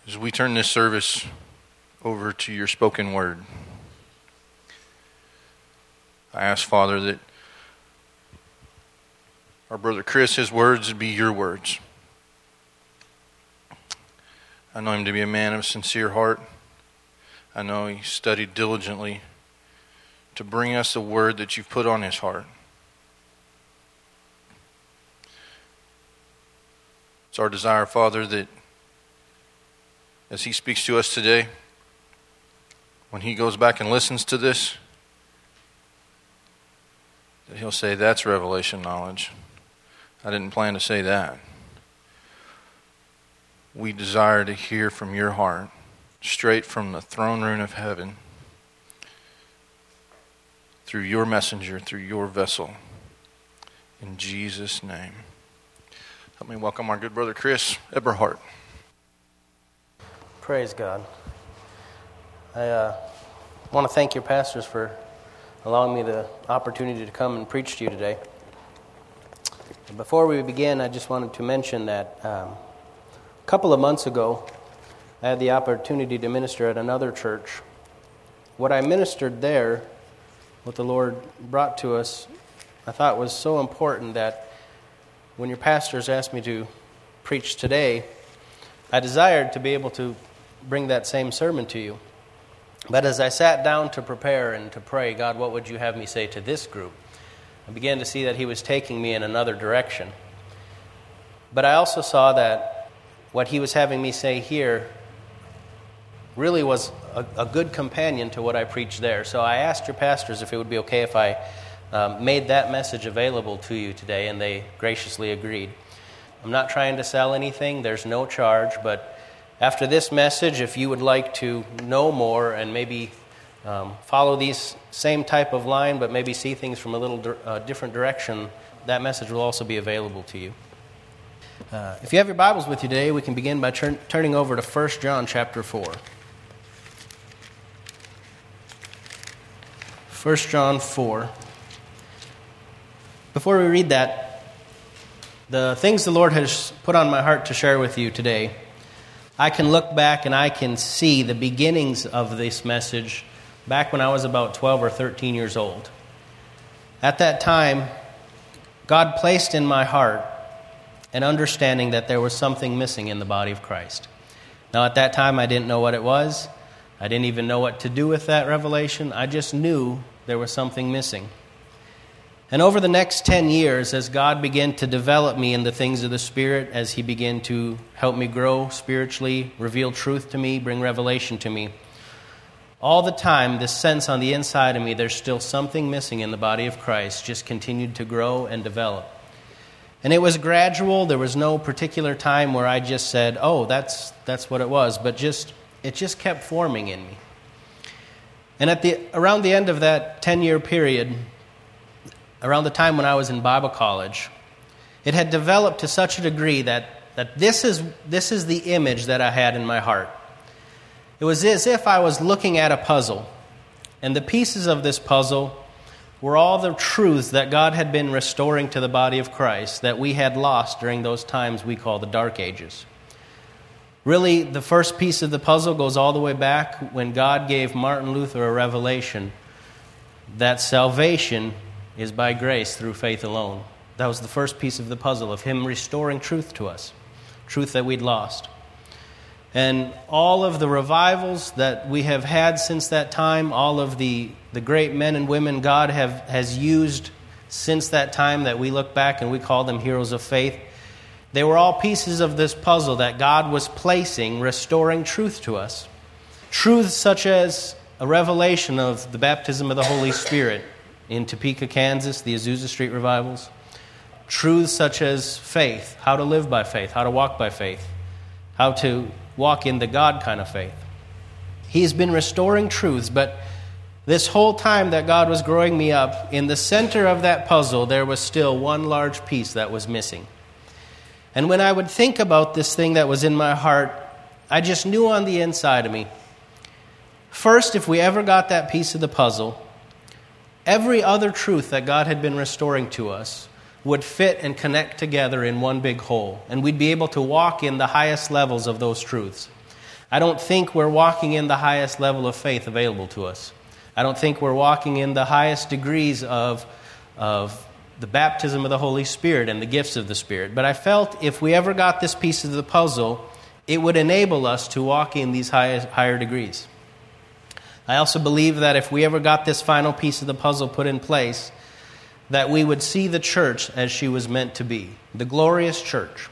As we turn this service over to your spoken word, I ask, Father, that our brother Chris, his words would be your words. I know him to be a man of sincere heart. I know he studied diligently to bring us the word that you've put on his heart. It's our desire, Father, that as he speaks to us today, when he goes back and listens to this, that he'll say, that's revelation knowledge. I didn't plan to say that. We desire to hear from your heart, straight from the throne room of heaven, through your messenger, through your vessel. In Jesus' name. Help me welcome our good brother Chris Eberhardt. Praise God. I want to thank your pastors for allowing me the opportunity to come and preach to you today. Before we begin, I just wanted to mention that a couple of months ago, I had the opportunity to minister at another church. What I ministered there, what the Lord brought to us, I thought was so important that when your pastors asked me to preach today, I desired to be able to bring that same sermon to you. But as I sat down to prepare and to pray, God, what would you have me say to this group? I began to see that he was taking me in another direction. But I also saw that what he was having me say here really was a good companion to what I preached there. So I asked your pastors if it would be okay if I made that message available to you today, and they graciously agreed. I'm not trying to sell anything. There's no charge, but after this message, if you would like to know more and maybe follow these same type of line, but maybe see things from a little different direction, that message will also be available to you. If you have your Bibles with you today, we can begin by turning over to 1 John chapter 4. 1 John 4. Before we read that, the things the Lord has put on my heart to share with you today, I can look back and I can see the beginnings of this message back when I was about 12 or 13 years old. At that time, God placed in my heart an understanding that there was something missing in the body of Christ. Now, at that time, I didn't know what it was. I didn't even know what to do with that revelation. I just knew there was something missing. And over the next 10 years, as God began to develop me in the things of the Spirit, as He began to help me grow spiritually, reveal truth to me, bring revelation to me, all the time, this sense on the inside of me, there's still something missing in the body of Christ, just continued to grow and develop. And it was gradual. There was no particular time where I just said, oh, that's what it was. But it just kept forming in me. And around the end of that 10-year period, around the time when I was in Bible college, it had developed to such a degree that this is the image that I had in my heart. It was as if I was looking at a puzzle, and the pieces of this puzzle were all the truths that God had been restoring to the body of Christ that we had lost during those times we call the Dark Ages. Really, the first piece of the puzzle goes all the way back when God gave Martin Luther a revelation that salvation is by grace through faith alone. That was the first piece of the puzzle of him restoring truth to us, truth that we'd lost. And all of the revivals that we have had since that time, all of the great men and women God has used since that time that we look back and we call them heroes of faith, they were all pieces of this puzzle that God was placing, restoring truth to us. Truths such as a revelation of the baptism of the Holy Spirit in Topeka, Kansas, the Azusa Street revivals. Truths such as faith, how to live by faith, how to walk by faith, how to walk in the God kind of faith. He's been restoring truths, but this whole time that God was growing me up, in the center of that puzzle, there was still one large piece that was missing. And when I would think about this thing that was in my heart, I just knew on the inside of me, first, if we ever got that piece of the puzzle, every other truth that God had been restoring to us would fit and connect together in one big whole, and we'd be able to walk in the highest levels of those truths. I don't think we're walking in the highest level of faith available to us. I don't think we're walking in the highest degrees of the baptism of the Holy Spirit and the gifts of the Spirit. But I felt if we ever got this piece of the puzzle, it would enable us to walk in these higher degrees. I also believe that if we ever got this final piece of the puzzle put in place, that we would see the church as she was meant to be, the glorious church.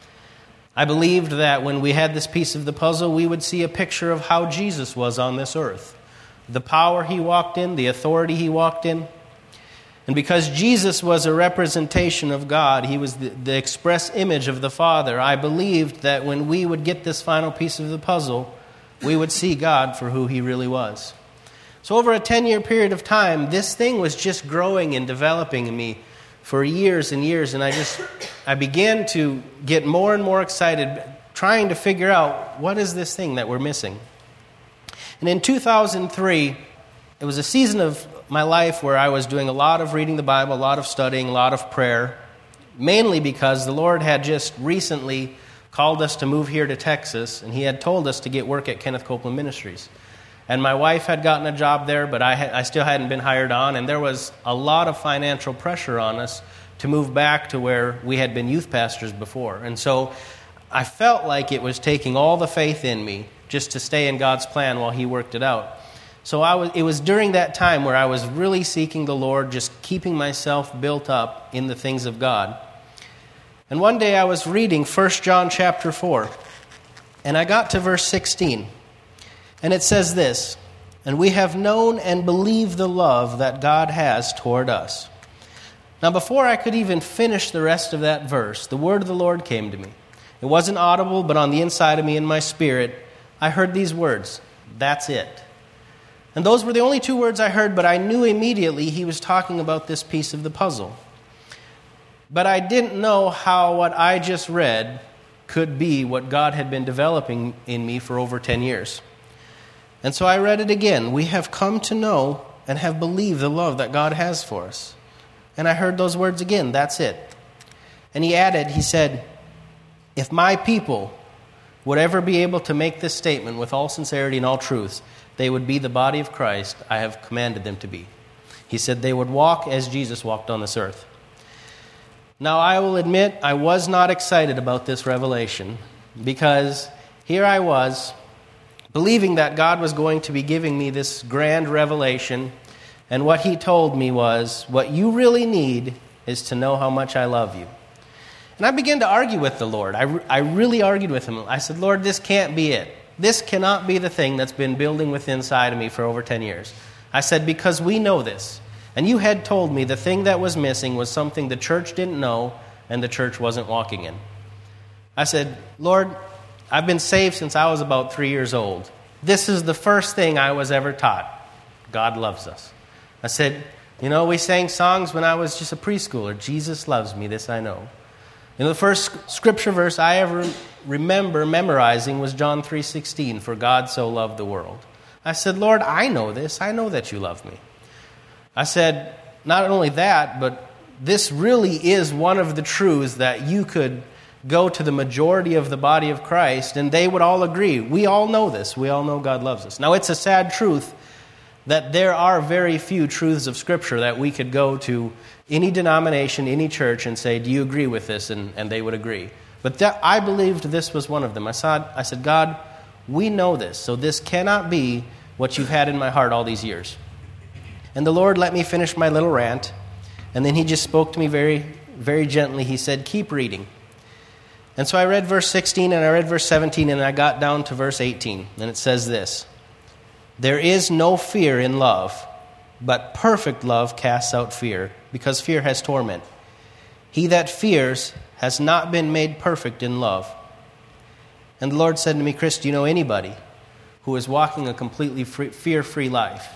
I believed that when we had this piece of the puzzle, we would see a picture of how Jesus was on this earth, the power he walked in, the authority he walked in. And because Jesus was a representation of God, he was the express image of the Father, I believed that when we would get this final piece of the puzzle, we would see God for who he really was. So over a 10-year period of time, this thing was just growing and developing in me for years and years, and I began to get more and more excited trying to figure out what is this thing that we're missing. And in 2003, it was a season of my life where I was doing a lot of reading the Bible, a lot of studying, a lot of prayer, mainly because the Lord had just recently called us to move here to Texas, and he had told us to get work at Kenneth Copeland Ministries. And my wife had gotten a job there, but I still hadn't been hired on, and there was a lot of financial pressure on us to move back to where we had been youth pastors before. And so I felt like it was taking all the faith in me just to stay in God's plan while he worked it out. So it was during that time where I was really seeking the Lord, just keeping myself built up in the things of God. And one day I was reading 1 John chapter 4, and I got to verse 16. And it says this, "And we have known and believed the love that God has toward us." Now before I could even finish the rest of that verse, the word of the Lord came to me. It wasn't audible, but on the inside of me in my spirit, I heard these words, "That's it." And those were the only two words I heard, but I knew immediately he was talking about this piece of the puzzle. But I didn't know how what I just read could be what God had been developing in me for over 10 years. And so I read it again. "We have come to know and have believed the love that God has for us." And I heard those words again, "That's it." And he added, he said, "If my people would ever be able to make this statement with all sincerity and all truths, they would be the body of Christ I have commanded them to be." He said they would walk as Jesus walked on this earth. Now I will admit I was not excited about this revelation, because here I was believing that God was going to be giving me this grand revelation, and what he told me was, what you really need is to know how much I love you. And I began to argue with the Lord. I really argued with him. I said, "Lord, this can't be it. This cannot be the thing that's been building within inside of me for over 10 years. I said, "Because we know this. And you had told me the thing that was missing was something the church didn't know and the church wasn't walking in." I said, "Lord, I've been saved since I was about 3 years old. This is the first thing I was ever taught. God loves us." I said, "We sang songs when I was just a preschooler. Jesus loves me, this I know." The first scripture verse I ever remember memorizing was John 3:16, "For God so loved the world." I said, "Lord, I know this. I know that you love me." I said, not only that, but this really is one of the truths that you could go to the majority of the body of Christ and they would all agree. We all know this. We all know God loves us. Now, it's a sad truth that there are very few truths of Scripture that we could go to any denomination, any church, and say, "Do you agree with this?" And they would agree. But I believed this was one of them. I said, "God, we know this, so this cannot be what you've had in my heart all these years." And the Lord let me finish my little rant, and then he just spoke to me very, very gently. He said, "Keep reading." And so I read verse 16, and I read verse 17, and I got down to verse 18, and it says this, "There is no fear in love, but perfect love casts out fear, because fear has torment. He that fears has not been made perfect in love." And the Lord said to me, "Chris, do you know anybody who is walking a completely fear-free life?"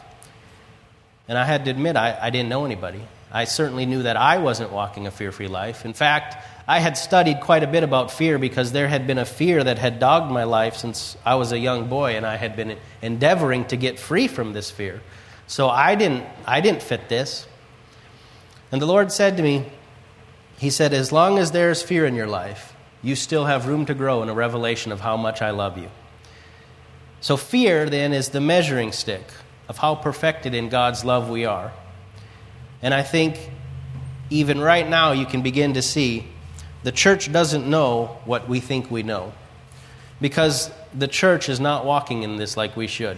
And I had to admit, I didn't know anybody. I certainly knew that I wasn't walking a fear-free life. In fact, I had studied quite a bit about fear because there had been a fear that had dogged my life since I was a young boy, and I had been endeavoring to get free from this fear. So I didn't fit this. And the Lord said to me, he said, "As long as there is fear in your life, you still have room to grow in a revelation of how much I love you." So fear, then, is the measuring stick of how perfected in God's love we are. And I think even right now you can begin to see the church doesn't know what we think we know, because the church is not walking in this like we should.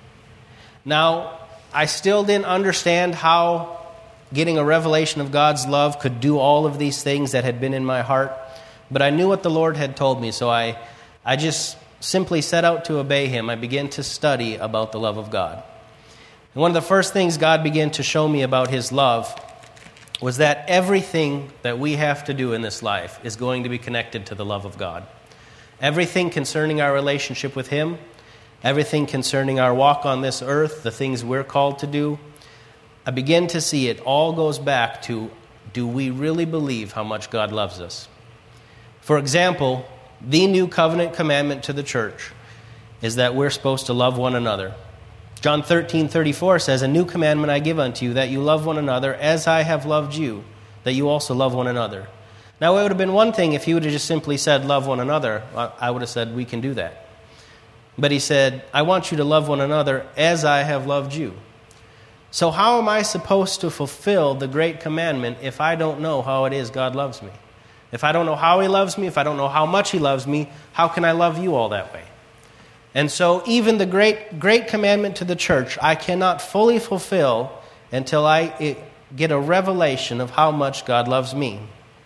Now, I still didn't understand how getting a revelation of God's love could do all of these things that had been in my heart, but I knew what the Lord had told me, so I just simply set out to obey Him. I began to study about the love of God. And one of the first things God began to show me about His love was that everything that we have to do in this life is going to be connected to the love of God. Everything concerning our relationship with Him, everything concerning our walk on this earth, the things we're called to do, I begin to see it all goes back to, do we really believe how much God loves us? For example, the new covenant commandment to the church is that we're supposed to love one another. John 13:34 says, "A new commandment I give unto you, that you love one another as I have loved you, that you also love one another." Now, it would have been one thing if He would have just simply said, love one another. I would have said, we can do that. But He said, I want you to love one another as I have loved you. So how am I supposed to fulfill the great commandment if I don't know how it is God loves me? If I don't know how He loves me, if I don't know how much He loves me, how can I love you all that way? And so even the great commandment to the church, I cannot fully fulfill until I get a revelation of how much God loves me.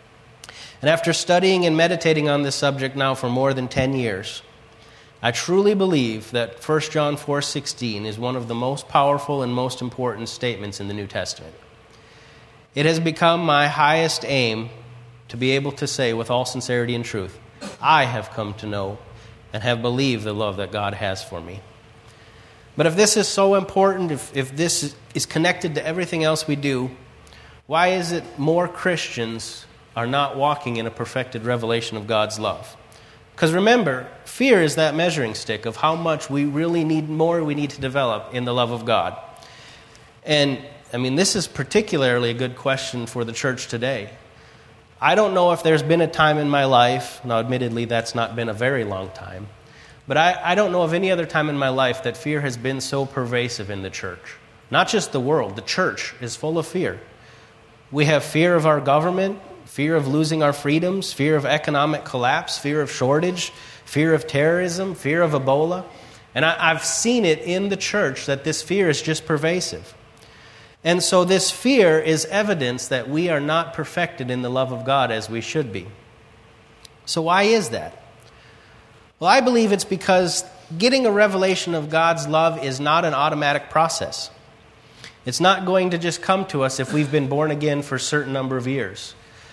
And after studying and meditating on this subject now for more than 10 years, I truly believe that 1 John 4:16 is one of the most powerful and most important statements in the New Testament. It has become my highest aim to be able to say with all sincerity and truth, I have come to know and have believed the love that God has for me. But if this is so important, if this is connected to everything else we do, why is it more Christians are not walking in a perfected revelation of God's love? Because remember, fear is that measuring stick of how much we really need to develop in the love of God. And, this is particularly a good question for the church today. I don't know if there's been a time in my life, now admittedly that's not been a very long time, but I don't know of any other time in my life that fear has been so pervasive in the church. Not just the world, the church is full of fear. We have fear of our government, fear of losing our freedoms, fear of economic collapse, fear of shortage, fear of terrorism, fear of Ebola. And I've seen it in the church that this fear is just pervasive. And so this fear is evidence that we are not perfected in the love of God as we should be. So why is that? Well, I believe it's because getting a revelation of God's love is not an automatic process. It's not going to just come to us if we've been born again for a certain number of years.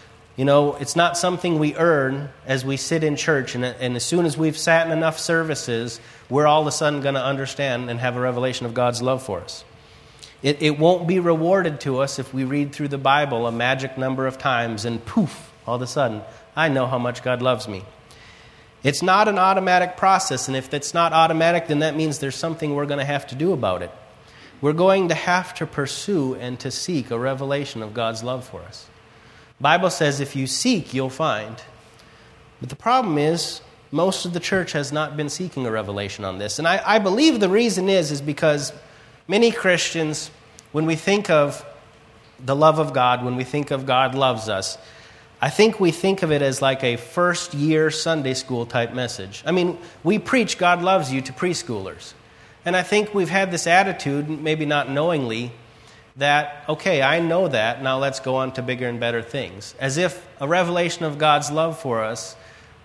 It's not something we earn as we sit in church, and as soon as we've sat in enough services, we're all of a sudden going to understand and have a revelation of God's love for us. It won't be rewarded to us if we read through the Bible a magic number of times and poof, all of a sudden, I know how much God loves me. It's not an automatic process, and if it's not automatic, then that means there's something we're going to have to do about it. We're going to have to pursue and to seek a revelation of God's love for us. The Bible says if you seek, you'll find. But the problem is, most of the church has not been seeking a revelation on this. And I believe the reason is because many Christians, when we think of the love of God, when we think of God loves us, I think we think of it as like a first-year Sunday school type message. We preach God loves you to preschoolers. And I think we've had this attitude, maybe not knowingly, that, okay, I know that, now let's go on to bigger and better things. As if a revelation of God's love for us,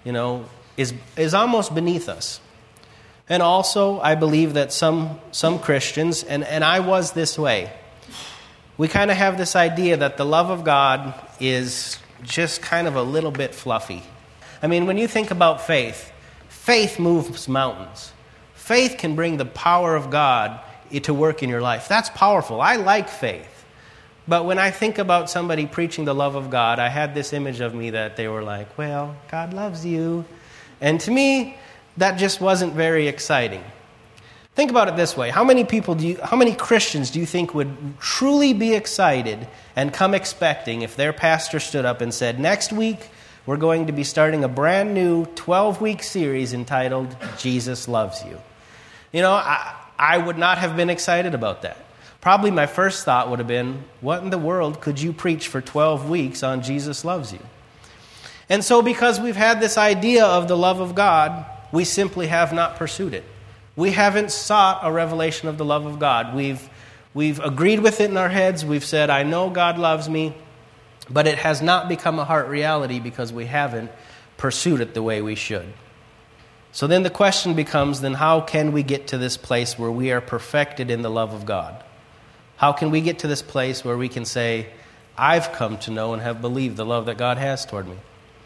is almost beneath us. And also, I believe that some Christians, and I was this way, we kind of have this idea that the love of God is just kind of a little bit fluffy. When you think about faith, faith moves mountains. Faith can bring the power of God to work in your life. That's powerful. I like faith. But when I think about somebody preaching the love of God, I had this image of me that they were like, well, God loves you. And to me, that just wasn't very exciting. Think about it this way. How many Christians do you think would truly be excited and come expecting if their pastor stood up and said, next week we're going to be starting a brand new 12-week series entitled Jesus Loves You? I would not have been excited about that. Probably my first thought would have been, what in the world could you preach for 12 weeks on Jesus loves you? And so because we've had this idea of the love of God, we simply have not pursued it. We haven't sought a revelation of the love of God. We've agreed with it in our heads. We've said, I know God loves me, but it has not become a heart reality because we haven't pursued it the way we should. So then the question becomes, then how can we get to this place where we are perfected in the love of God? How can we get to this place where we can say, I've come to know and have believed the love that God has toward me?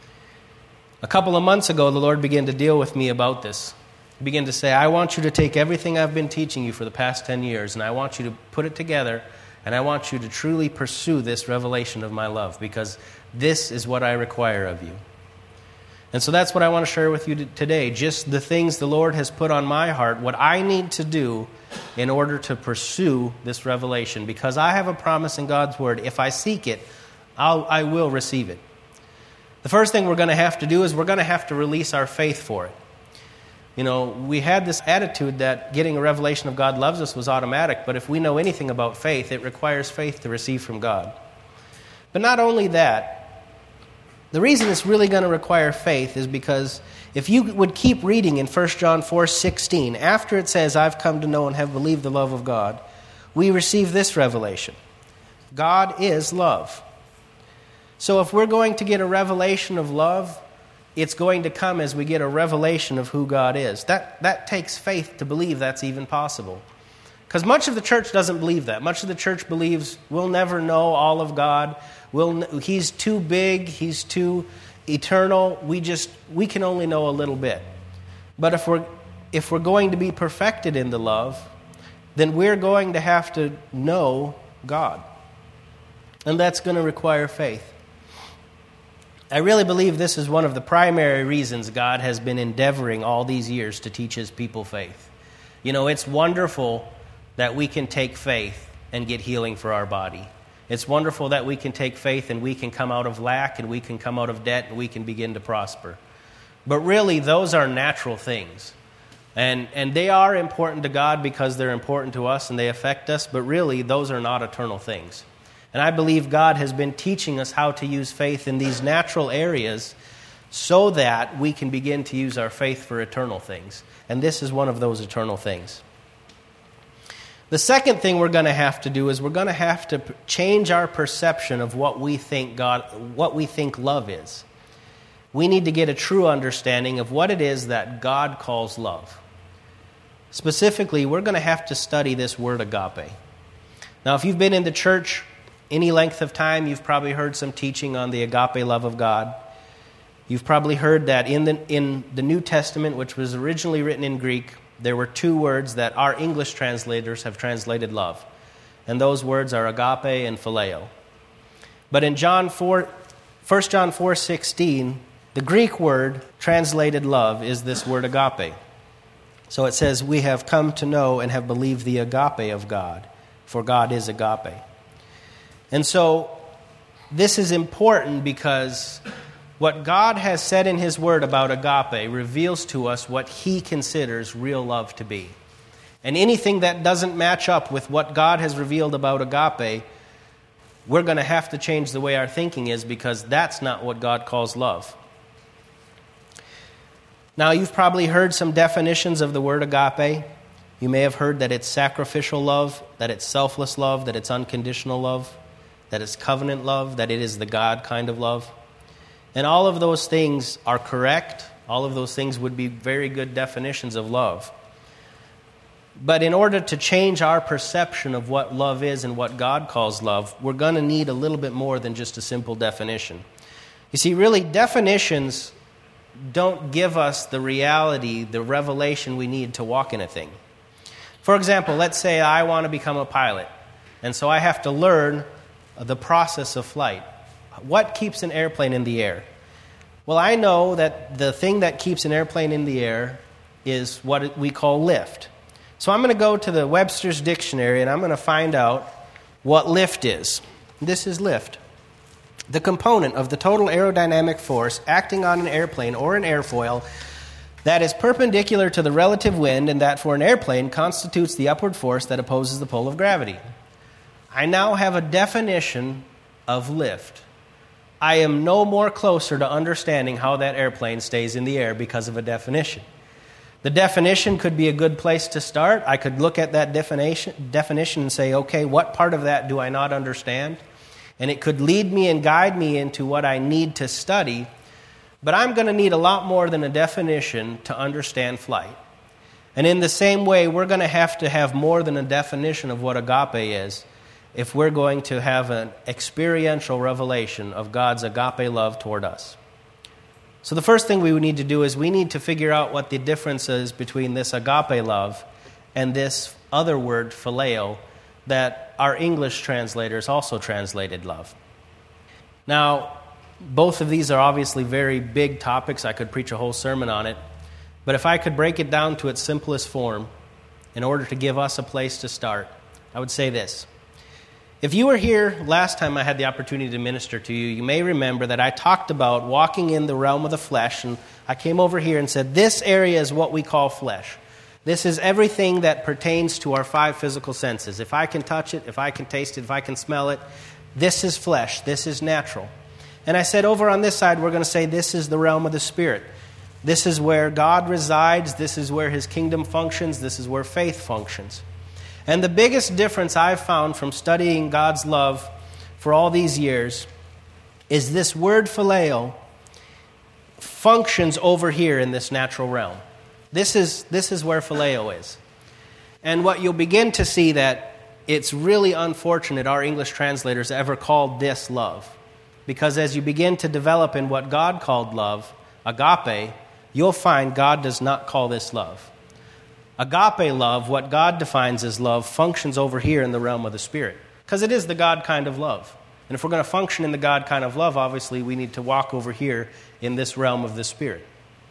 A couple of months ago, the Lord began to deal with me about this. He began to say, I want you to take everything I've been teaching you for the past 10 years, and I want you to put it together, and I want you to truly pursue this revelation of my love, because this is what I require of you. And so that's what I want to share with you today, just the things the Lord has put on my heart, what I need to do in order to pursue this revelation, because I have a promise in God's Word. If I seek it, I will receive it. The first thing we're going to have to do is we're going to have to release our faith for it. We had this attitude that getting a revelation of God loves us was automatic, but if we know anything about faith, it requires faith to receive from God. But not only that, the reason it's really going to require faith is because if you would keep reading in 1 John 4:16, after it says, I've come to know and have believed the love of God, we receive this revelation. God is love. So if we're going to get a revelation of love, it's going to come as we get a revelation of who God is. That takes faith to believe that's even possible. Because much of the church doesn't believe that. Much of the church believes we'll never know all of God. He's too big. He's too eternal. We can only know a little bit. But if we're going to be perfected in the love, then we're going to have to know God. And that's going to require faith. I really believe this is one of the primary reasons God has been endeavoring all these years to teach His people faith. It's wonderful that we can take faith and get healing for our body. It's wonderful that we can take faith and we can come out of lack and we can come out of debt and we can begin to prosper. But really, those are natural things. And they are important to God because they're important to us and they affect us, but really, those are not eternal things. And I believe God has been teaching us how to use faith in these natural areas so that we can begin to use our faith for eternal things. And this is one of those eternal things. The second thing we're going to have to do is we're going to have to change our perception of what we think love is. We need to get a true understanding of what it is that God calls love. Specifically, we're going to have to study this word agape. Now, if you've been in the church any length of time, you've probably heard some teaching on the agape love of God. You've probably heard that in the New Testament, which was originally written in Greek, there were two words that our English translators have translated love. And those words are agape and phileo. But in 1 John 4:16, the Greek word translated love is this word agape. So it says, we have come to know and have believed the agape of God, for God is agape. And so this is important because what God has said in His Word about agape reveals to us what He considers real love to be. And anything that doesn't match up with what God has revealed about agape, we're going to have to change the way our thinking is because that's not what God calls love. Now, you've probably heard some definitions of the word agape. You may have heard that it's sacrificial love, that it's selfless love, that it's unconditional love, that it's covenant love, that it is the God kind of love. And all of those things are correct. All of those things would be very good definitions of love. But in order to change our perception of what love is and what God calls love, we're going to need a little bit more than just a simple definition. You see, really, definitions don't give us the reality, the revelation we need to walk in a thing. For example, let's say I want to become a pilot, and so I have to learn the process of flight. What keeps an airplane in the air? Well, I know that the thing that keeps an airplane in the air is what we call lift. So I'm going to go to the Webster's Dictionary and I'm going to find out what lift is. This is lift. The component of the total aerodynamic force acting on an airplane or an airfoil that is perpendicular to the relative wind and that for an airplane constitutes the upward force that opposes the pull of gravity. I now have a definition of lift. I am no more closer to understanding how that airplane stays in the air because of a definition. The definition could be a good place to start. I could look at that definition and say, okay, what part of that do I not understand? And it could lead me and guide me into what I need to study. But I'm going to need a lot more than a definition to understand flight. And in the same way, we're going to have more than a definition of what agape is if we're going to have an experiential revelation of God's agape love toward us. So the first thing we would need to do is we need to figure out what the difference is between this agape love and this other word, phileo, that our English translators also translated love. Now, both of these are obviously very big topics. I could preach a whole sermon on it. But if I could break it down to its simplest form in order to give us a place to start, I would say this. If you were here last time I had the opportunity to minister to you, you may remember that I talked about walking in the realm of the flesh, and I came over here and said, this area is what we call flesh. This is everything that pertains to our 5 physical senses. If I can touch it, if I can taste it, if I can smell it, this is flesh, this is natural. And I said over on this side, we're going to say this is the realm of the Spirit. This is where God resides, this is where His kingdom functions, this is where faith functions. And the biggest difference I've found from studying God's love for all these years is this word phileo functions over here in this natural realm. This is where phileo is. And what you'll begin to see that it's really unfortunate our English translators ever called this love. Because as you begin to develop in what God called love, agape, you'll find God does not call this love. Agape love, what God defines as love, functions over here in the realm of the Spirit. Because it is the God kind of love. And if we're going to function in the God kind of love, obviously we need to walk over here in this realm of the Spirit.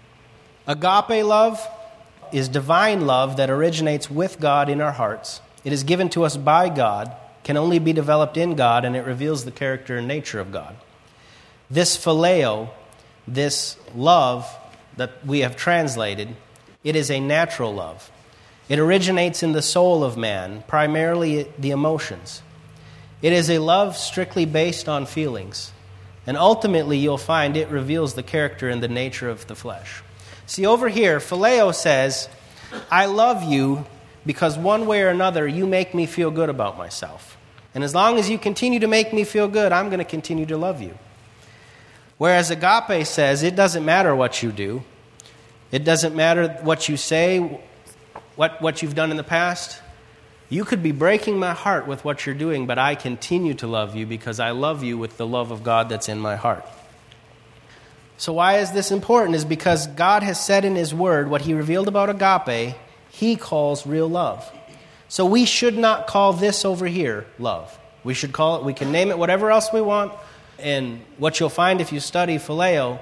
Agape love is divine love that originates with God in our hearts. It is given to us by God, can only be developed in God, and it reveals the character and nature of God. This phileo, this love that we have translated, it is a natural love. It originates in the soul of man, primarily the emotions. It is a love strictly based on feelings. And ultimately, you'll find it reveals the character and the nature of the flesh. See, over here, phileo says, I love you because one way or another, you make me feel good about myself. And as long as you continue to make me feel good, I'm going to continue to love you. Whereas agape says, it doesn't matter what you do. It doesn't matter what you say, what you've done in the past. You could be breaking my heart with what you're doing, but I continue to love you because I love you with the love of God that's in my heart. So why is this important? Is because God has said in His Word what He revealed about agape, He calls real love. So we should not call this over here love. We should call it, we can name it whatever else we want. And what you'll find if you study phileo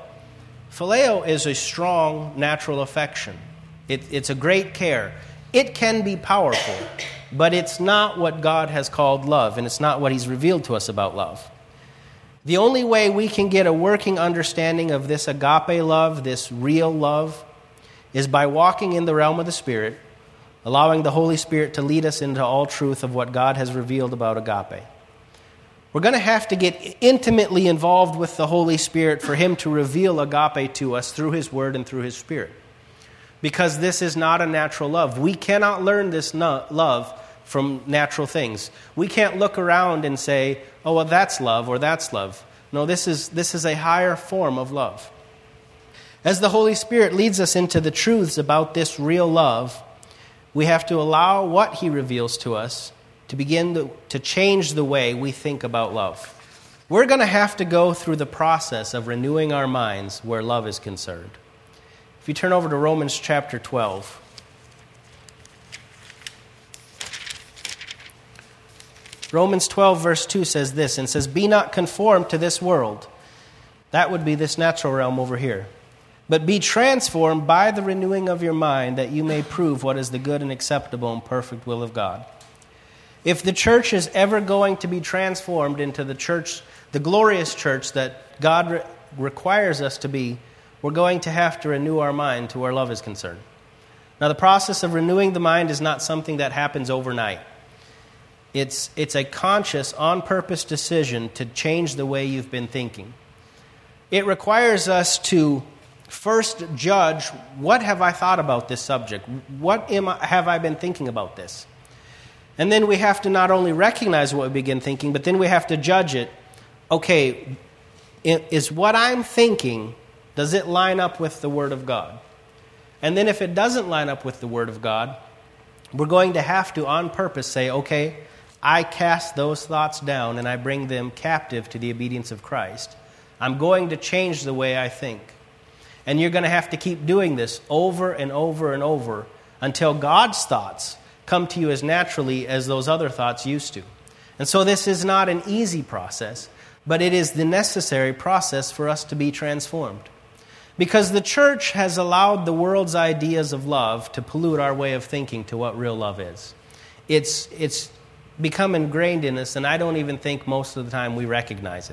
is a strong natural affection. It's a great care. It can be powerful, but it's not what God has called love, and it's not what He's revealed to us about love. The only way we can get a working understanding of this agape love, this real love, is by walking in the realm of the Spirit, allowing the Holy Spirit to lead us into all truth of what God has revealed about agape. We're going to have to get intimately involved with the Holy Spirit for Him to reveal agape to us through His Word and through His Spirit. Because this is not a natural love. We cannot learn this love from natural things. We can't look around and say, oh, well, that's love or that's love. No, this is a higher form of love. As the Holy Spirit leads us into the truths about this real love, we have to allow what He reveals to us to begin to change the way we think about love. We're going to have to go through the process of renewing our minds where love is concerned. If you turn over to Romans chapter 12. Romans 12 verse 2 says this, and says, be not conformed to this world. That would be this natural realm over here. But be transformed by the renewing of your mind, that you may prove what is the good and acceptable and perfect will of God. If the church is ever going to be transformed into the church, the glorious church that God requires us to be, we're going to have to renew our mind to where love is concerned. Now, the process of renewing the mind is not something that happens overnight. It's a conscious, on-purpose decision to change the way you've been thinking. It requires us to first judge, what have I thought about this subject? Have I been thinking about this? And then we have to not only recognize what we begin thinking, but then we have to judge it. Okay, is what I'm thinking, does it line up with the Word of God? And then if it doesn't line up with the Word of God, we're going to have to, on purpose, say, okay, I cast those thoughts down and I bring them captive to the obedience of Christ. I'm going to change the way I think. And you're going to have to keep doing this over and over and over until God's thoughts come to you as naturally as those other thoughts used to. And so this is not an easy process, but it is the necessary process for us to be transformed. Because the church has allowed the world's ideas of love to pollute our way of thinking to what real love is. It's become ingrained in us, and I don't even think most of the time we recognize it.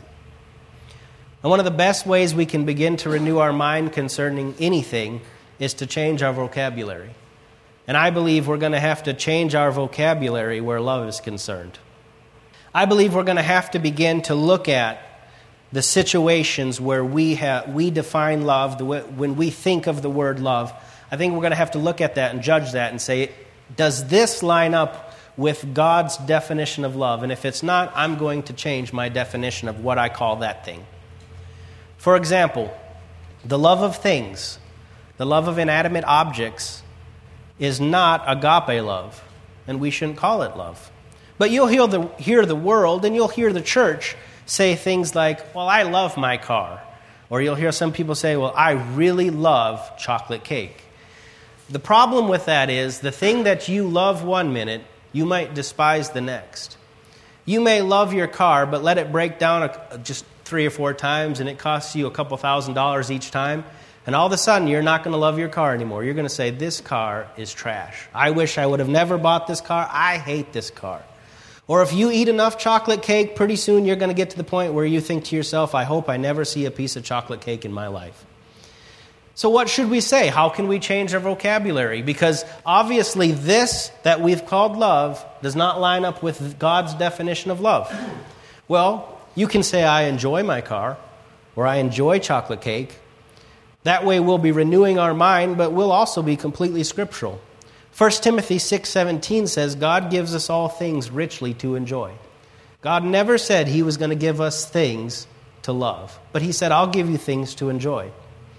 And one of the best ways we can begin to renew our mind concerning anything is to change our vocabulary. And I believe we're going to have to change our vocabulary where love is concerned. I believe we're going to have to begin to look at the situations where we define love, when we think of the word love. I think we're going to have to look at that and judge that and say, does this line up with God's definition of love? And if it's not, I'm going to change my definition of what I call that thing. For example, the love of things, the love of inanimate objects, is not agape love, and we shouldn't call it love. But you'll hear the world, and you'll hear the church say things like, well, I love my car. Or you'll hear some people say, well, I really love chocolate cake. The problem with that is the thing that you love one minute, you might despise the next. You may love your car, but let it break down just 3 or 4 times, and it costs you a couple $1,000s each time. And all of a sudden, you're not going to love your car anymore. You're going to say, this car is trash. I wish I would have never bought this car. I hate this car. Or if you eat enough chocolate cake, pretty soon you're going to get to the point where you think to yourself, I hope I never see a piece of chocolate cake in my life. So what should we say? How can we change our vocabulary? Because obviously this that we've called love does not line up with God's definition of love. Well, you can say, I enjoy my car, or I enjoy chocolate cake. That way we'll be renewing our mind, but we'll also be completely scriptural. 1 Timothy 6:17 says, God gives us all things richly to enjoy. God never said He was going to give us things to love, but He said, I'll give you things to enjoy.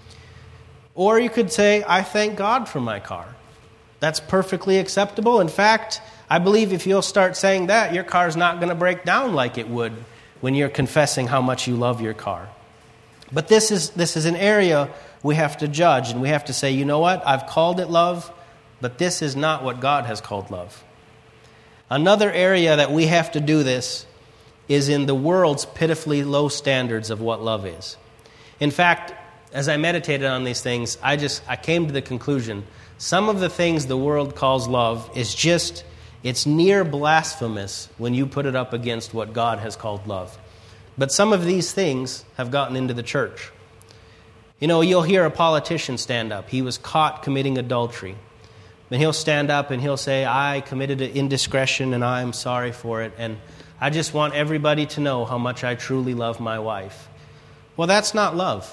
Or you could say, I thank God for my car. That's perfectly acceptable. In fact, I believe if you'll start saying that, your car's not going to break down like it would when you're confessing how much you love your car. But this is an area we have to judge, and we have to say, you know what? I've called it love, but this is not what God has called love. Another area that we have to do this is in the world's pitifully low standards of what love is. In fact, as I meditated on these things, I came to the conclusion, some of the things the world calls love it's near blasphemous when you put it up against what God has called love. But some of these things have gotten into the church. You know, you'll hear a politician stand up. He was caught committing adultery. And he'll stand up and he'll say, I committed an indiscretion and I'm sorry for it. And I just want everybody to know how much I truly love my wife. Well, that's not love.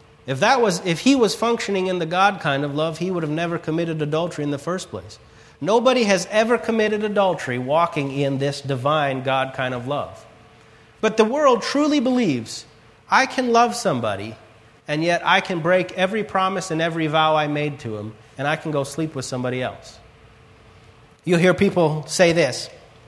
If he was functioning in the God kind of love, he would have never committed adultery in the first place. Nobody has ever committed adultery walking in this divine God kind of love. But the world truly believes, I can love somebody, and yet I can break every promise and every vow I made to him, and I can go sleep with somebody else. You'll hear people say this,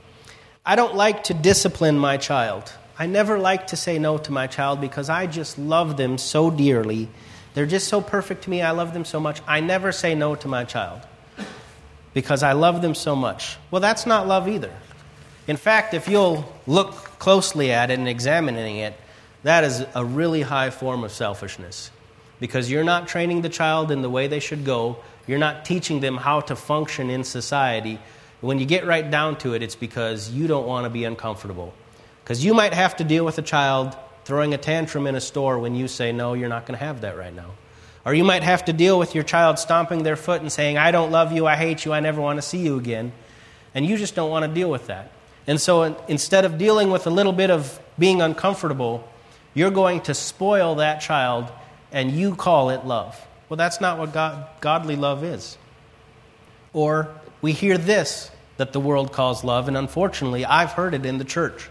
I don't like to discipline my child. I never like to say no to my child because I just love them so dearly. They're just so perfect to me. I love them so much. I never say no to my child because I love them so much. Well, that's not love either. In fact, if you'll look closely at it and examining it, that is a really high form of selfishness because you're not training the child in the way they should go. You're not teaching them how to function in society. When you get right down to it, it's because you don't want to be uncomfortable. Because you might have to deal with a child throwing a tantrum in a store when you say, no, you're not going to have that right now. Or you might have to deal with your child stomping their foot and saying, I don't love you, I hate you, I never want to see you again. And you just don't want to deal with that. And so instead of dealing with a little bit of being uncomfortable, you're going to spoil that child and you call it love. Well, that's not what godly love is. Or we hear this that the world calls love, and unfortunately, I've heard it in the church.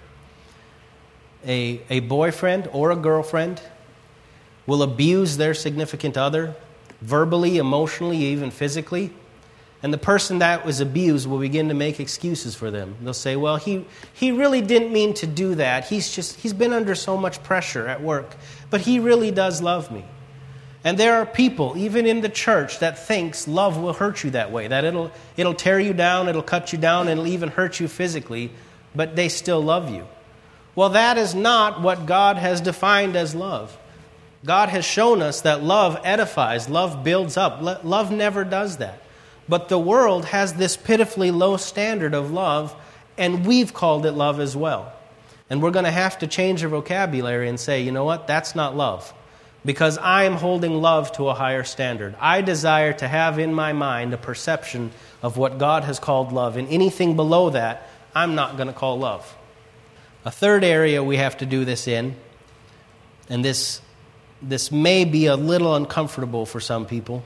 A boyfriend or a girlfriend will abuse their significant other, verbally, emotionally, even physically. And the person that was abused will begin to make excuses for them. They'll say, well, he really didn't mean to do that. He's been under so much pressure at work, but he really does love me. And there are people, even in the church, that thinks love will hurt you that way, that it'll tear you down, it'll cut you down, and it'll even hurt you physically, but they still love you. Well, that is not what God has defined as love. God has shown us that love edifies, love builds up. Love never does that. But the world has this pitifully low standard of love, and we've called it love as well. And we're going to have to change our vocabulary and say, you know what, that's not love. Because I am holding love to a higher standard. I desire to have in my mind a perception of what God has called love. And anything below that, I'm not going to call love. A third area we have to do this in, and this may be a little uncomfortable for some people,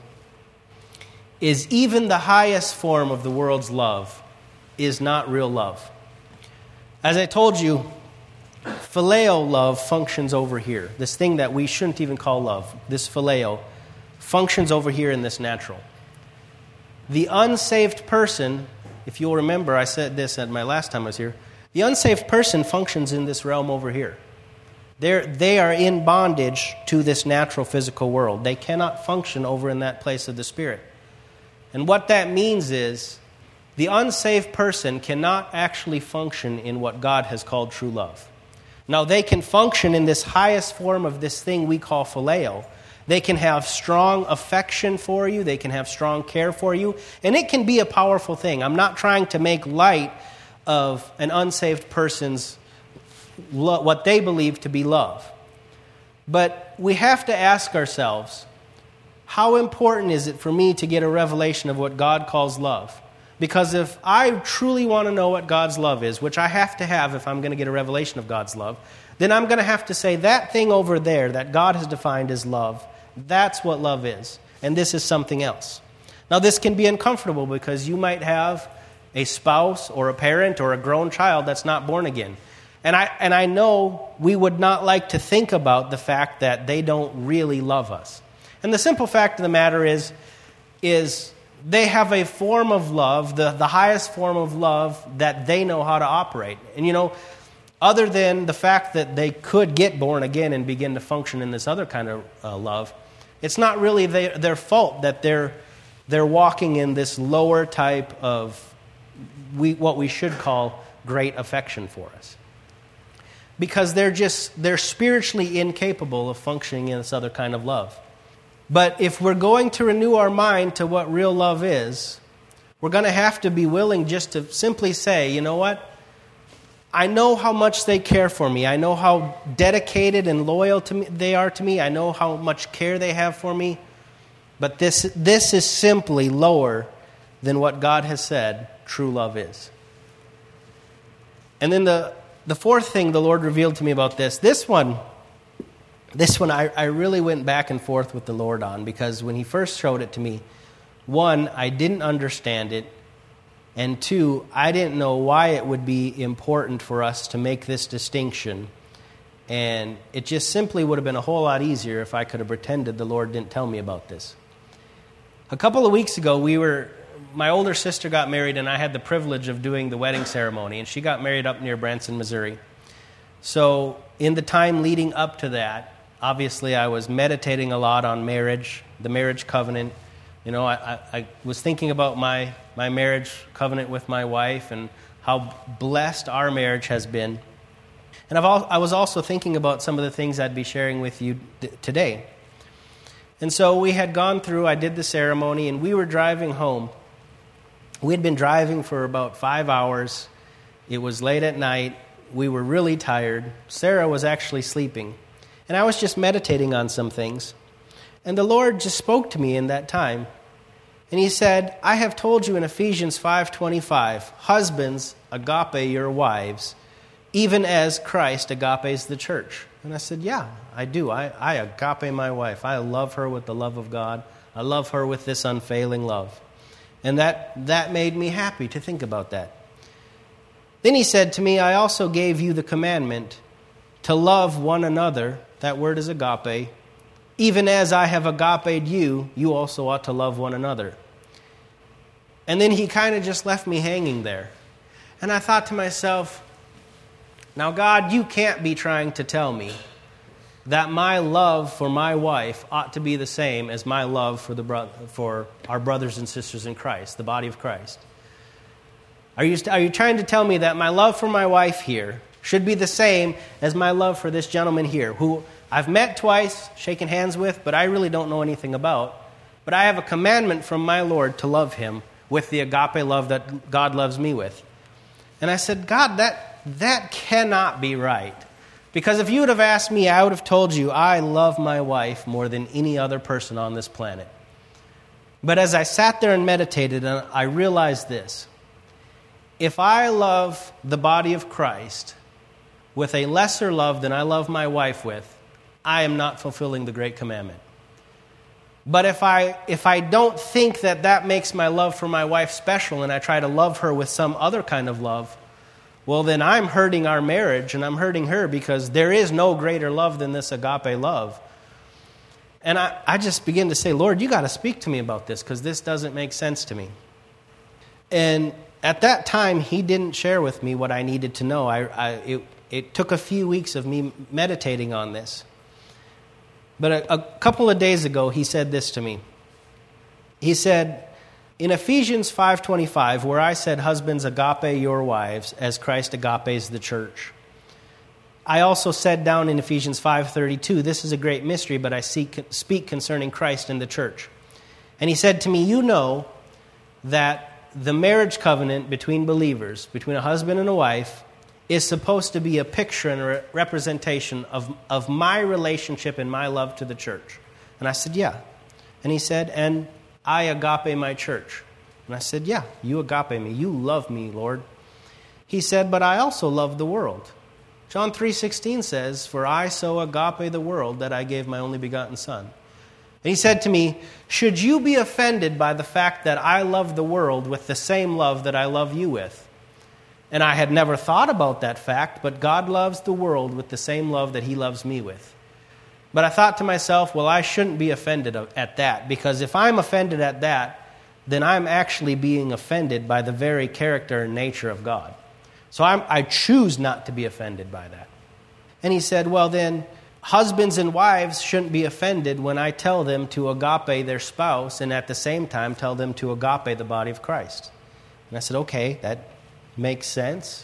is even the highest form of the world's love is not real love. As I told you, phileo love functions over here. This thing that we shouldn't even call love, this phileo, functions over here in this natural. The unsaved person, if you'll remember, I said this at my last time I was here, the unsaved person functions in this realm over here. They are in bondage to this natural physical world. They cannot function over in that place of the Spirit. And what that means is the unsaved person cannot actually function in what God has called true love. Now, they can function in this highest form of this thing we call phileo. They can have strong affection for you. They can have strong care for you. And it can be a powerful thing. I'm not trying to make light of an unsaved person's what they believe to be love. But we have to ask ourselves, how important is it for me to get a revelation of what God calls love? Because if I truly want to know what God's love is, which I have to have if I'm going to get a revelation of God's love, then I'm going to have to say that thing over there that God has defined as love, that's what love is. And this is something else. Now, this can be uncomfortable because you might have a spouse or a parent or a grown child that's not born again. And I know we would not like to think about the fact that they don't really love us. And the simple fact of the matter is they have a form of love, the highest form of love that they know how to operate. And you know, other than the fact that they could get born again and begin to function in this other kind of love, it's not really their fault that they're walking in this lower type of what we should call great affection for us. Because they're spiritually incapable of functioning in this other kind of love. But if we're going to renew our mind to what real love is, we're going to have to be willing just to simply say, you know what? I know how much they care for me. I know how dedicated and loyal to me they are to me. I know how much care they have for me. But this is simply lower than what God has said true love is. And then the fourth thing the Lord revealed to me about this one I really went back and forth with the Lord on, because when He first showed it to me, one, I didn't understand it, and two, I didn't know why it would be important for us to make this distinction, and it just simply would have been a whole lot easier if I could have pretended the Lord didn't tell me about this. A couple of weeks ago, my older sister got married, and I had the privilege of doing the wedding ceremony, and she got married up near Branson, Missouri. So in the time leading up to that, obviously I was meditating a lot on marriage, the marriage covenant. You know, I was thinking about my marriage covenant with my wife and how blessed our marriage has been. And I was also thinking about some of the things I'd be sharing with you today. And so we had gone through, I did the ceremony, and we were driving home. We had been driving for about 5 hours. It was late at night. We were really tired. Sarah was actually sleeping. And I was just meditating on some things. And the Lord just spoke to me in that time. And he said, I have told you in Ephesians 5:25, husbands, agape your wives, even as Christ agapes the church. And I said, yeah, I do. I agape my wife. I love her with the love of God. I love her with this unfailing love. And that made me happy to think about that. Then he said to me, I also gave you the commandment to love one another. That word is agape. Even as I have agaped you, you also ought to love one another. And then he kind of just left me hanging there. And I thought to myself, now God, you can't be trying to tell me that my love for my wife ought to be the same as my love for our brothers and sisters in Christ, the body of Christ. Are you trying to tell me that my love for my wife here should be the same as my love for this gentleman here, who I've met twice, shaken hands with, but I really don't know anything about. But I have a commandment from my Lord to love him with the agape love that God loves me with. And I said, God, that cannot be right. Because if you would have asked me, I would have told you I love my wife more than any other person on this planet. But as I sat there and meditated, I realized this. If I love the body of Christ with a lesser love than I love my wife with, I am not fulfilling the great commandment. But if I don't think that makes my love for my wife special and I try to love her with some other kind of love, well, then I'm hurting our marriage and I'm hurting her, because there is no greater love than this agape love. And I just begin to say, Lord, you got to speak to me about this, because this doesn't make sense to me. And at that time, he didn't share with me what I needed to know. It took a few weeks of me meditating on this. But a couple of days ago, he said this to me. He said, in Ephesians 5:25, where I said, husbands, agape your wives, as Christ agapes the church, I also said down in Ephesians 5:32, this is a great mystery, but I speak concerning Christ and the church. And he said to me, you know that the marriage covenant between believers, between a husband and a wife, is supposed to be a picture and a representation of my relationship and my love to the church. And I said, yeah. And he said, and I agape my church. And I said, yeah, you agape me. You love me, Lord. He said, but I also love the world. John 3:16 says, for I so agape the world that I gave my only begotten Son. And he said to me, should you be offended by the fact that I love the world with the same love that I love you with? And I had never thought about that fact, but God loves the world with the same love that he loves me with. But I thought to myself, well, I shouldn't be offended at that, because if I'm offended at that, then I'm actually being offended by the very character and nature of God. So I choose not to be offended by that. And he said, well, then husbands and wives shouldn't be offended when I tell them to agape their spouse and at the same time tell them to agape the body of Christ. And I said, okay, that makes sense.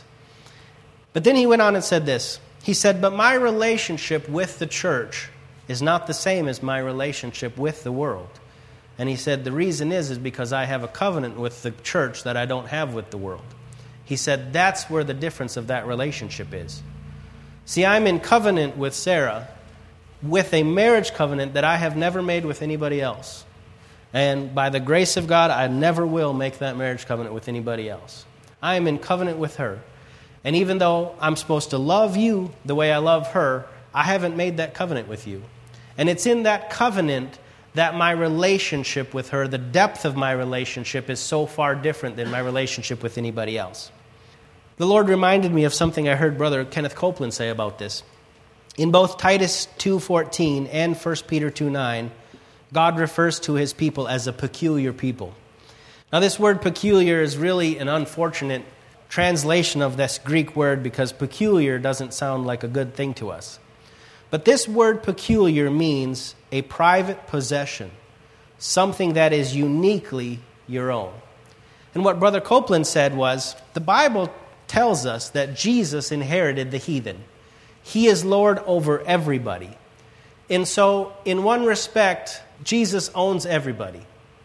But then he went on and said this. He said, but my relationship with the church is not the same as my relationship with the world. And he said, the reason is because I have a covenant with the church that I don't have with the world. He said, that's where the difference of that relationship is. See, I'm in covenant with Sarah with a marriage covenant that I have never made with anybody else. And by the grace of God, I never will make that marriage covenant with anybody else. I am in covenant with her. And even though I'm supposed to love you the way I love her, I haven't made that covenant with you. And it's in that covenant that my relationship with her, the depth of my relationship, is so far different than my relationship with anybody else. The Lord reminded me of something I heard Brother Kenneth Copeland say about this. In both Titus 2:14 and 1 Peter 2:9, God refers to his people as a peculiar people. Now, this word peculiar is really an unfortunate translation of this Greek word, because peculiar doesn't sound like a good thing to us. But this word peculiar means a private possession, something that is uniquely your own. And what Brother Copeland said was, the Bible tells us that Jesus inherited the heathen. He is Lord over everybody. And so, in one respect, Jesus owns everybody.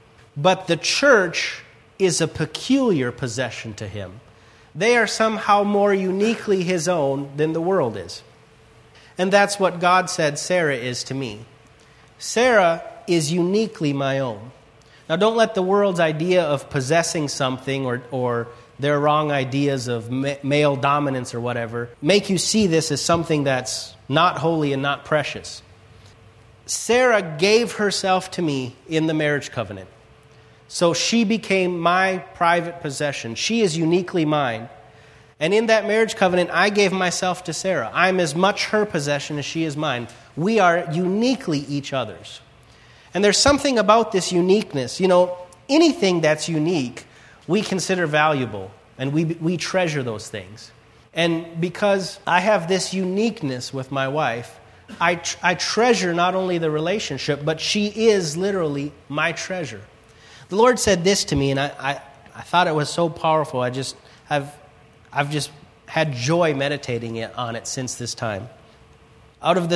But the church is a peculiar possession to him. They are somehow more uniquely his own than the world is. And that's what God said Sarah is to me. Sarah is uniquely my own. Now, don't let the world's idea of possessing something or their wrong ideas of male dominance or whatever make you see this as something that's not holy and not precious. Sarah gave herself to me in the marriage covenant. So she became my private possession. She is uniquely mine. And in that marriage covenant, I gave myself to Sarah. I'm as much her possession as she is mine. We are uniquely each other's. And there's something about this uniqueness. You know, anything that's unique, we consider valuable, and we treasure those things. And because I have this uniqueness with my wife, I treasure not only the relationship, but she is literally my treasure. The Lord said this to me, and I thought it was so powerful. I've just had joy meditating on it since this time. Out of the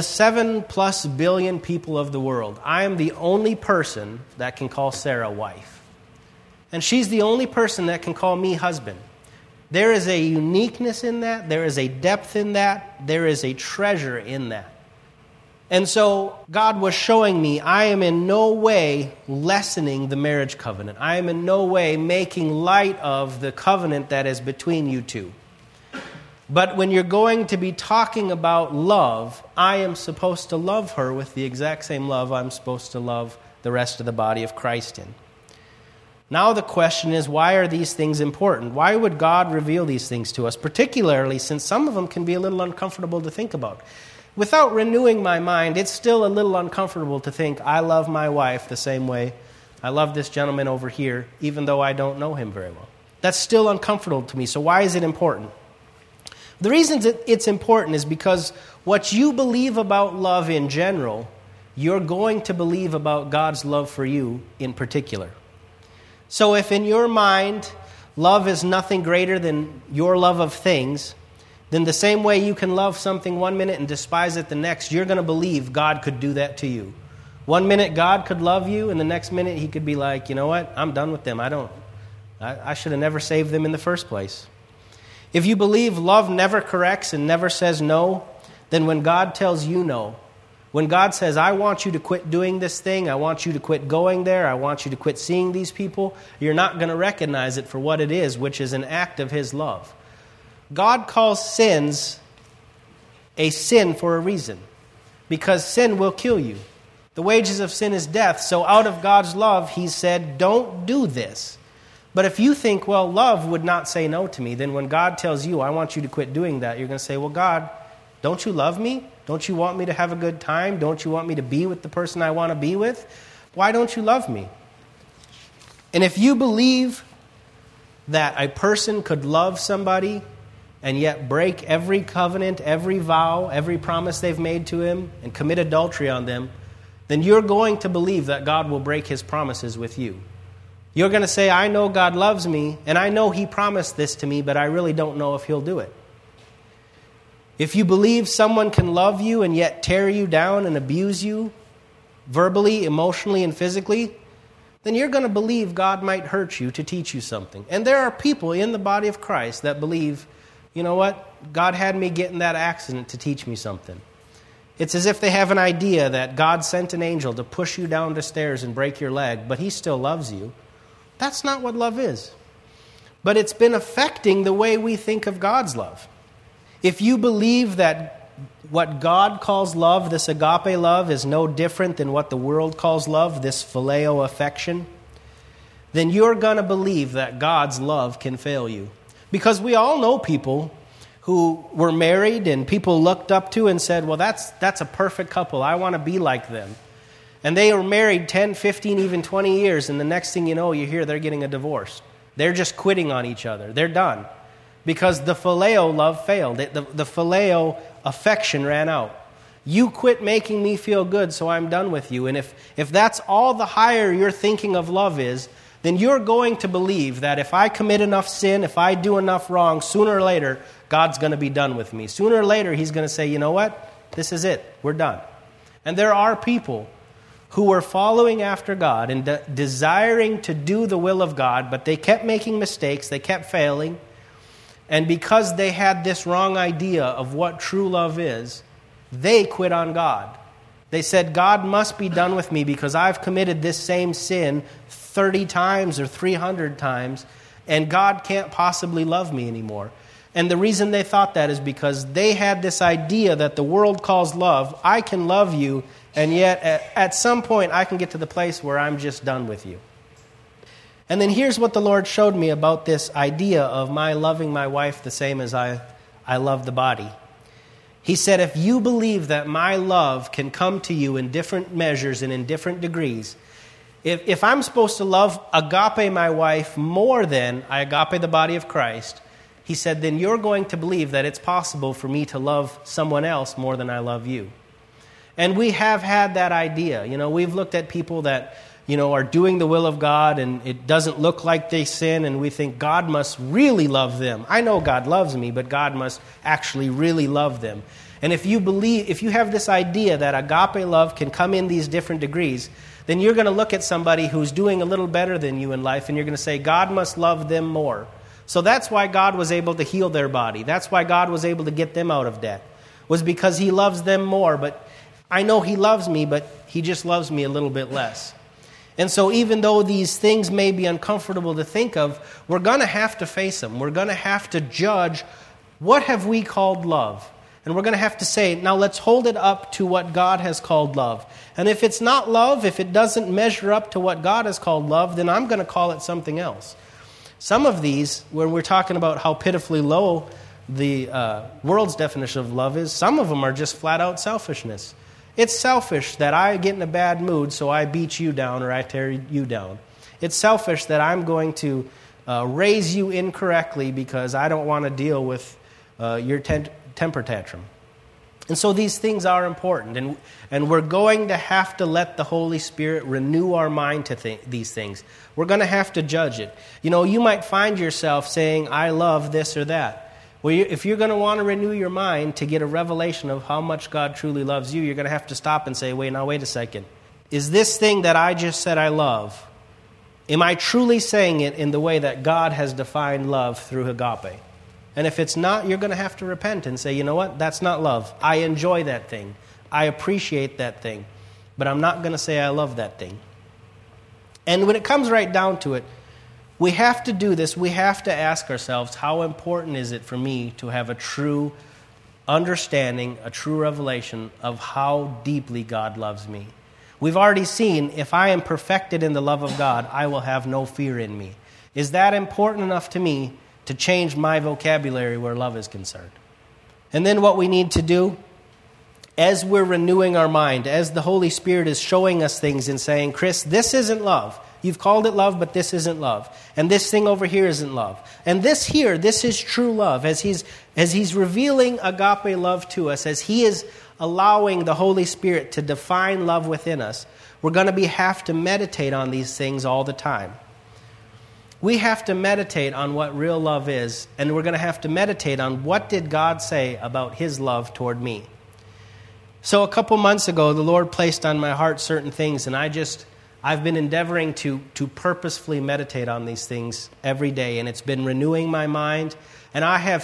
7+ billion people of the world, I am the only person that can call Sarah wife. And she's the only person that can call me husband. There is a uniqueness in that. There is a depth in that. There is a treasure in that. And so God was showing me I am in no way lessening the marriage covenant. I am in no way making light of the covenant that is between you two. But when you're going to be talking about love, I am supposed to love her with the exact same love I'm supposed to love the rest of the body of Christ in. Now the question is, why are these things important? Why would God reveal these things to us, particularly since some of them can be a little uncomfortable to think about? Without renewing my mind, it's still a little uncomfortable to think I love my wife the same way I love this gentleman over here, even though I don't know him very well. That's still uncomfortable to me, so why is it important? The reason it's important is because what you believe about love in general, you're going to believe about God's love for you in particular. So if in your mind, love is nothing greater than your love of things, then the same way you can love something one minute and despise it the next, you're going to believe God could do that to you. One minute God could love you, and the next minute he could be like, you know what, I'm done with them. I should have never saved them in the first place. If you believe love never corrects and never says no, then when God tells you no, when God says, I want you to quit doing this thing, I want you to quit going there, I want you to quit seeing these people, you're not going to recognize it for what it is, which is an act of his love. God calls sins a sin for a reason, because sin will kill you. The wages of sin is death, so out of God's love, he said, don't do this. But if you think, well, love would not say no to me, then when God tells you, I want you to quit doing that, you're going to say, well, God, don't you love me? Don't you want me to have a good time? Don't you want me to be with the person I want to be with? Why don't you love me? And if you believe that a person could love somebody and yet break every covenant, every vow, every promise they've made to him, and commit adultery on them, then you're going to believe that God will break his promises with you. You're going to say, I know God loves me, and I know he promised this to me, but I really don't know if he'll do it. If you believe someone can love you and yet tear you down and abuse you, verbally, emotionally, and physically, then you're going to believe God might hurt you to teach you something. And there are people in the body of Christ that believe, you know what, God had me get in that accident to teach me something. It's as if they have an idea that God sent an angel to push you down the stairs and break your leg, but he still loves you. That's not what love is. But it's been affecting the way we think of God's love. If you believe that what God calls love, this agape love, is no different than what the world calls love, this phileo affection, then you're going to believe that God's love can fail you. Because we all know people who were married and people looked up to and said, well, that's a perfect couple. I want to be like them. And they were married 10, 15, even 20 years, and the next thing you know, you hear they're getting a divorce. They're just quitting on each other. They're done. Because the phileo love failed. The phileo affection ran out. You quit making me feel good, so I'm done with you. And if that's all the higher you're thinking of love is, then you're going to believe that if I commit enough sin, if I do enough wrong, sooner or later, God's going to be done with me. Sooner or later, he's going to say, you know what? This is it. We're done. And there are people who were following after God and desiring to do the will of God, but they kept making mistakes, they kept failing, and because they had this wrong idea of what true love is, they quit on God. They said, God must be done with me because I've committed this same sin 30 times or 300 times, and God can't possibly love me anymore. And the reason they thought that is because they had this idea that the world calls love. I can love you, and yet at some point I can get to the place where I'm just done with you. And then here's what the Lord showed me about this idea of my loving my wife the same as I love the body. He said, if you believe that my love can come to you in different measures and in different degrees, if I'm supposed to love agape my wife more than I agape the body of Christ, he said, then you're going to believe that it's possible for me to love someone else more than I love you. And we have had that idea. We've looked at people that, are doing the will of God, and it doesn't look like they sin, and we think God must really love them. I know God loves me, but God must actually really love them. And if you have this idea that agape love can come in these different degrees, then you're going to look at somebody who's doing a little better than you in life, and you're going to say, God must love them more. So that's why God was able to heal their body. That's why God was able to get them out of debt, was because He loves them more. But I know He loves me, but He just loves me a little bit less. And so even though these things may be uncomfortable to think of, we're going to have to face them. We're going to have to judge, what have we called love? And we're going to have to say, now let's hold it up to what God has called love. And if it's not love, if it doesn't measure up to what God has called love, then I'm going to call it something else. Some of these, when we're talking about how pitifully low the world's definition of love is, some of them are just flat out selfishness. It's selfish that I get in a bad mood, so I beat you down or I tear you down. It's selfish that I'm going to raise you incorrectly because I don't want to deal with your temper tantrum. And so these things are important, and we're going to have to let the Holy Spirit renew our mind to these things. We're going to have to judge it. You might find yourself saying, I love this or that. Well, if you're going to want to renew your mind to get a revelation of how much God truly loves you, you're going to have to stop and say, wait a second. Is this thing that I just said I love, am I truly saying it in the way that God has defined love through agape? And if it's not, you're going to have to repent and say, you know what, that's not love. I enjoy that thing. I appreciate that thing. But I'm not going to say I love that thing. And when it comes right down to it, we have to do this. We have to ask ourselves, how important is it for me to have a true understanding, a true revelation of how deeply God loves me? We've already seen, if I am perfected in the love of God, I will have no fear in me. Is that important enough to me to change my vocabulary where love is concerned? And then what we need to do, as we're renewing our mind, as the Holy Spirit is showing us things and saying, Chris, this isn't love. You've called it love, but this isn't love. And this thing over here isn't love. And this is true love. As he's revealing agape love to us, as He is allowing the Holy Spirit to define love within us, we're going to have to meditate on these things all the time. We have to meditate on what real love is, and we're going to have to meditate on what did God say about His love toward me. So a couple months ago, the Lord placed on my heart certain things, and I've been endeavoring to purposefully meditate on these things every day, and it's been renewing my mind. And I have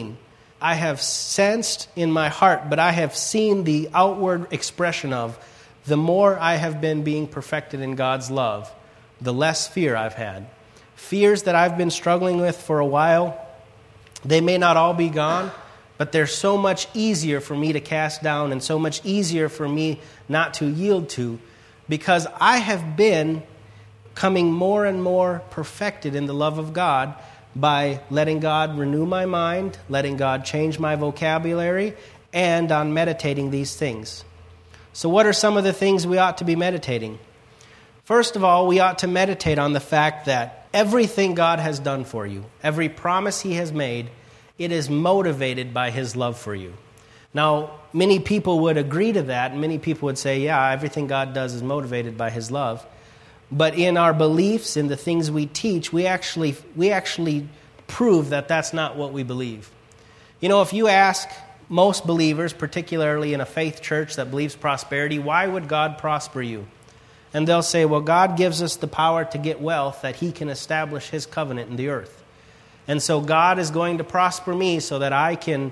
sensed in my heart, but I have seen the outward expression of, the more I have been being perfected in God's love, the less fear I've had. Fears that I've been struggling with for a while, they may not all be gone, but they're so much easier for me to cast down and so much easier for me not to yield to, because I have been coming more and more perfected in the love of God by letting God renew my mind, letting God change my vocabulary, and on meditating these things. So what are some of the things we ought to be meditating? First of all, we ought to meditate on the fact that everything God has done for you, every promise He has made, it is motivated by His love for you. Now, many people would agree to that, and many people would say, yeah, everything God does is motivated by His love. But in our beliefs, in the things we teach, we actually prove that that's not what we believe. If you ask most believers, particularly in a faith church that believes prosperity, why would God prosper you? And they'll say, well, God gives us the power to get wealth that He can establish His covenant in the earth. And so God is going to prosper me so that I can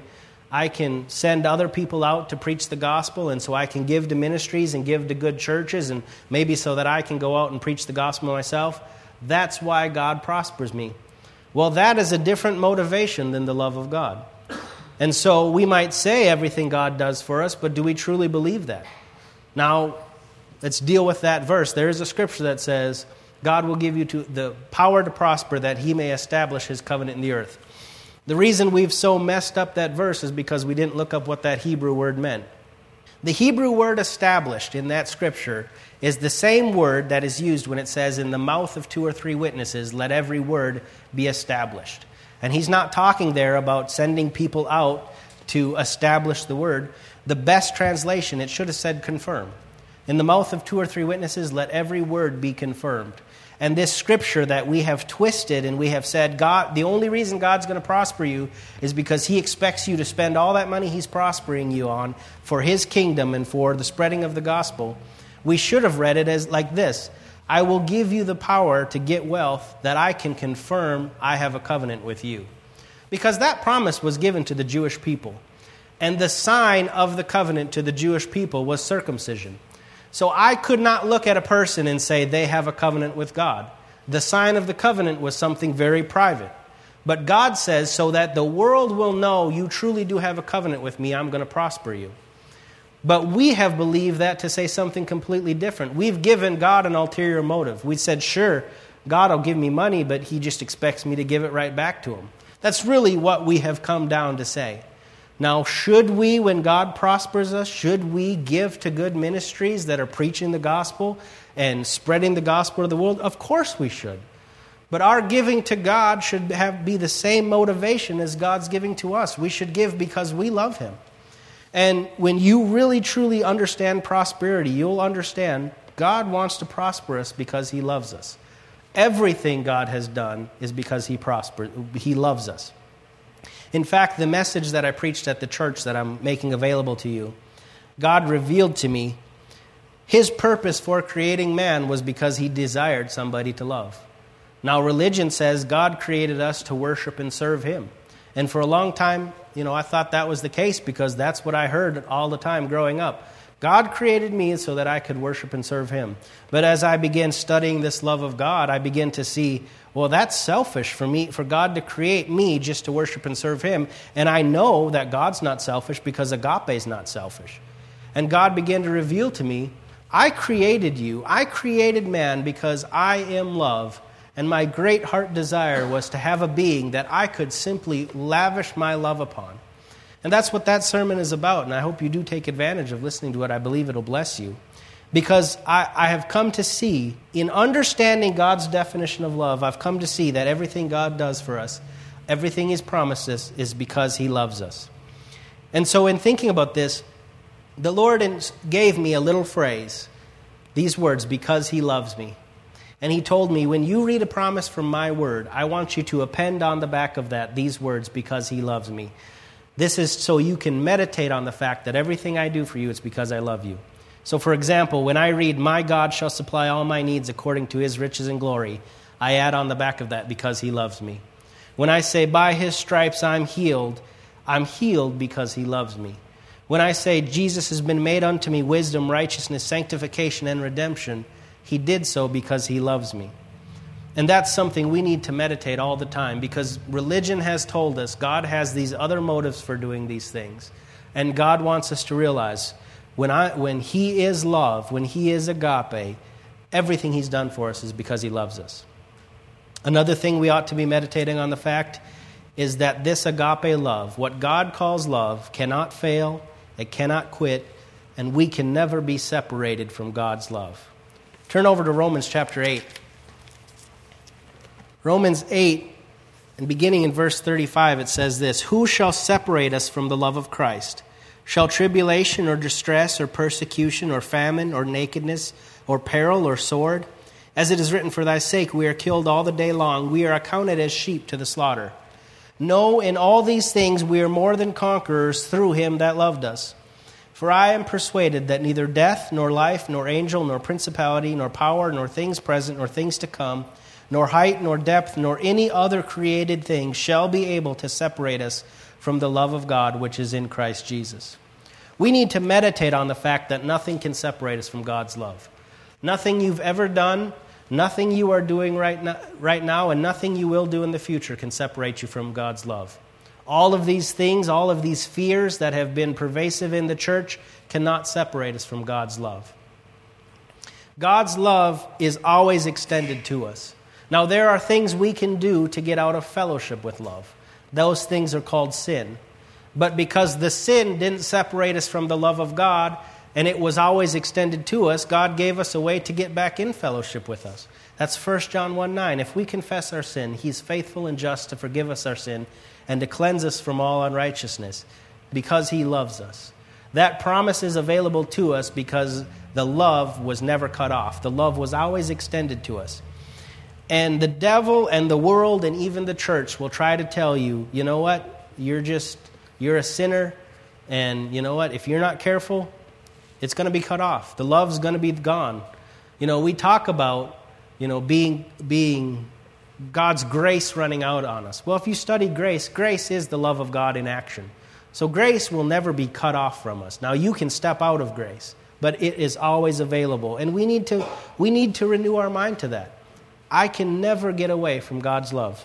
I can send other people out to preach the gospel, and so I can give to ministries and give to good churches, and maybe so that I can go out and preach the gospel myself. That's why God prospers me. Well, that is a different motivation than the love of God. And so we might say everything God does for us, but do we truly believe that? Now, let's deal with that verse. There is a scripture that says, God will give you the power to prosper that he may establish his covenant in the earth. The reason we've so messed up that verse is because we didn't look up what that Hebrew word meant. The Hebrew word established in that scripture is the same word that is used when it says, in the mouth of 2 or 3 witnesses, let every word be established. And he's not talking there about sending people out to establish the word. The best translation, it should have said confirm. In the mouth of 2 or 3 witnesses, let every word be confirmed. And this scripture that we have twisted and we have said, God, the only reason God's going to prosper you is because he expects you to spend all that money he's prospering you on for his kingdom and for the spreading of the gospel. We should have read it as like this: I will give you the power to get wealth that I can confirm I have a covenant with you. Because that promise was given to the Jewish people. And the sign of the covenant to the Jewish people was circumcision. So I could not look at a person and say they have a covenant with God. The sign of the covenant was something very private. But God says, so that the world will know you truly do have a covenant with me, I'm going to prosper you. But we have believed that to say something completely different. We've given God an ulterior motive. We said, sure, God will give me money, but he just expects me to give it right back to him. That's really what we have come down to say. Now, should we, when God prospers us, should we give to good ministries that are preaching the gospel and spreading the gospel to the world? Of course we should. But our giving to God should be the same motivation as God's giving to us. We should give because we love him. And when you really, truly understand prosperity, you'll understand God wants to prosper us because he loves us. Everything God has done is because he loves us. In fact, the message that I preached at the church that I'm making available to you, God revealed to me his purpose for creating man was because he desired somebody to love. Now, religion says God created us to worship and serve him. And for a long time, I thought that was the case because that's what I heard all the time growing up. God created me so that I could worship and serve him. But as I began studying this love of God, I began to see, well, that's selfish for God to create me just to worship and serve him. And I know that God's not selfish because agape is not selfish. And God began to reveal to me, I created you. I created man because I am love. And my great heart desire was to have a being that I could simply lavish my love upon. And that's what that sermon is about. And I hope you do take advantage of listening to it. I believe it'll bless you. Because I have come to see, in understanding God's definition of love, I've come to see that everything God does for us, everything he's promised us, is because he loves us. And so in thinking about this, the Lord gave me a little phrase, these words, because he loves me. And he told me, when you read a promise from my word, I want you to append on the back of that these words, because he loves me. This is so you can meditate on the fact that everything I do for you is because I love you. So, for example, when I read, my God shall supply all my needs according to his riches and glory, I add on the back of that, because he loves me. When I say, by his stripes I'm healed because he loves me. When I say, Jesus has been made unto me wisdom, righteousness, sanctification, and redemption, he did so because he loves me. And that's something we need to meditate all the time, because religion has told us God has these other motives for doing these things. And God wants us to realize when he is love, when he is agape, everything he's done for us is because he loves us. Another thing we ought to be meditating on the fact is that this agape love, what God calls love, cannot fail, it cannot quit, and we can never be separated from God's love. Turn over to Romans chapter 8. Romans 8, and beginning in verse 35, it says this: Who shall separate us from the love of Christ? Shall tribulation or distress or persecution or famine or nakedness or peril or sword? As it is written, for thy sake we are killed all the day long. We are accounted as sheep to the slaughter. No, in all these things we are more than conquerors through him that loved us. For I am persuaded that neither death, nor life, nor angel, nor principality, nor power, nor things present, nor things to come, nor height, nor depth, nor any other created thing shall be able to separate us from the love of God which is in Christ Jesus. We need to meditate on the fact that nothing can separate us from God's love. Nothing you've ever done, nothing you are doing right now, and nothing you will do in the future can separate you from God's love. All of these things, all of these fears that have been pervasive in the church cannot separate us from God's love. God's love is always extended to us. Now, there are things we can do to get out of fellowship with love. Those things are called sin. But because the sin didn't separate us from the love of God, and it was always extended to us, God gave us a way to get back in fellowship with us. That's 1 John 1:9. If we confess our sin, He's faithful and just to forgive us our sin and to cleanse us from all unrighteousness because He loves us. That promise is available to us because the love was never cut off. The love was always extended to us. And the devil and the world and even the church will try to tell you, you know what, you're a sinner, and you know what, if you're not careful, it's going to be cut off. The love's going to be gone. You know, we talk about, being God's grace running out on us. Well, if you study grace, grace is the love of God in action. So grace will never be cut off from us. Now, you can step out of grace, but it is always available. And we need to renew our mind to that. I can never get away from God's love.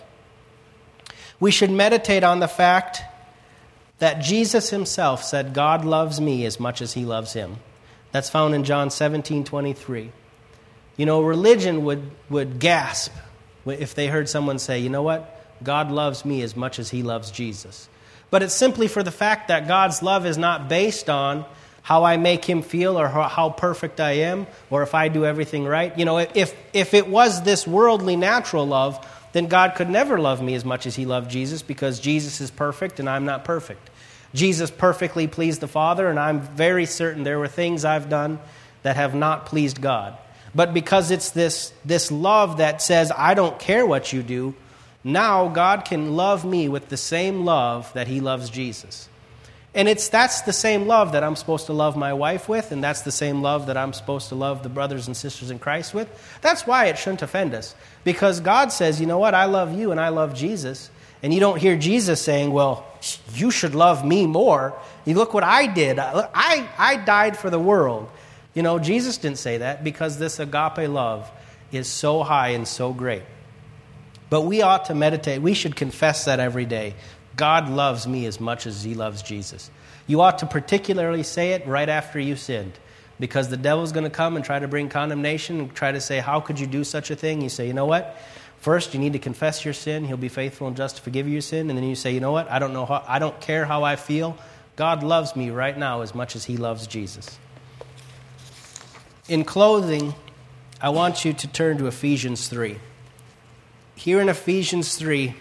We should meditate on the fact that Jesus Himself said, God loves me as much as He loves Him. That's found in John 17:23. You know, religion would gasp if they heard someone say, you know what, God loves me as much as He loves Jesus. But it's simply for the fact that God's love is not based on how I make Him feel or how perfect I am or if I do everything right. You know, if it was this worldly natural love, then God could never love me as much as He loved Jesus because Jesus is perfect and I'm not perfect. Jesus perfectly pleased the Father, and I'm very certain there were things I've done that have not pleased God. But because it's this love that says, I don't care what you do, now God can love me with the same love that He loves Jesus. And that's the same love that I'm supposed to love my wife with, and that's the same love that I'm supposed to love the brothers and sisters in Christ with. That's why it shouldn't offend us. Because God says, you know what, I love you and I love Jesus. And you don't hear Jesus saying, well, you should love me more. You look what I did. I died for the world. You know, Jesus didn't say that because this agape love is so high and so great. But we ought to meditate. We should confess that every day. God loves me as much as He loves Jesus. You ought to particularly say it right after you sinned, because the devil's going to come and try to bring condemnation and try to say, how could you do such a thing? You say, you know what? First, you need to confess your sin. He'll be faithful and just to forgive you your sin. And then you say, you know what? I don't care how I feel. God loves me right now as much as He loves Jesus. In closing, I want you to turn to Ephesians 3. Here in Ephesians 3,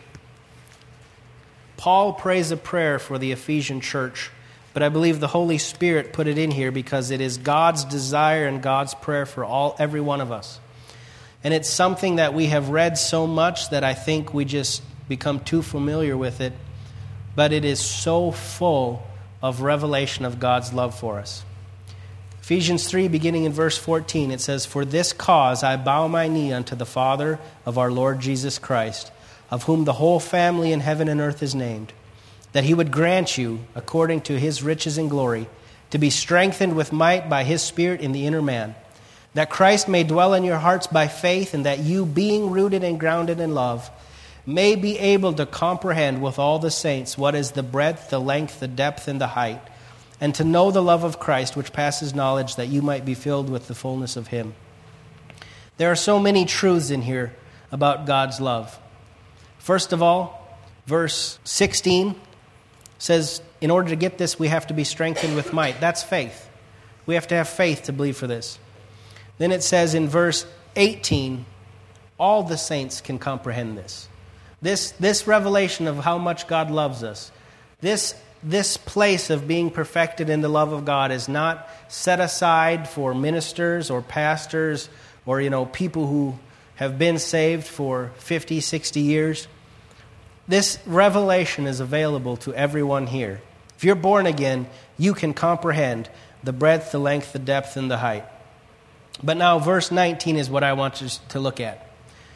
Paul prays a prayer for the Ephesian church, but I believe the Holy Spirit put it in here because it is God's desire and God's prayer for every one of us. And it's something that we have read so much that I think we just become too familiar with it, but it is so full of revelation of God's love for us. Ephesians 3, beginning in verse 14, it says, For this cause I bow my knee unto the Father of our Lord Jesus Christ, of whom the whole family in heaven and earth is named, that He would grant you, according to His riches and glory, to be strengthened with might by His Spirit in the inner man, that Christ may dwell in your hearts by faith, and that you, being rooted and grounded in love, may be able to comprehend with all the saints what is the breadth, the length, the depth, and the height, and to know the love of Christ which passes knowledge, that you might be filled with the fullness of Him. There are so many truths in here about God's love. First of all, verse 16 says, in order to get this, we have to be strengthened with might. That's faith. We have to have faith to believe for this. Then it says in verse 18, all the saints can comprehend this. This revelation of how much God loves us, this place of being perfected in the love of God is not set aside for ministers or pastors or, people who have been saved for 50, 60 years. This revelation is available to everyone here. If you're born again, you can comprehend the breadth, the length, the depth, and the height. But now verse 19 is what I want you to look at.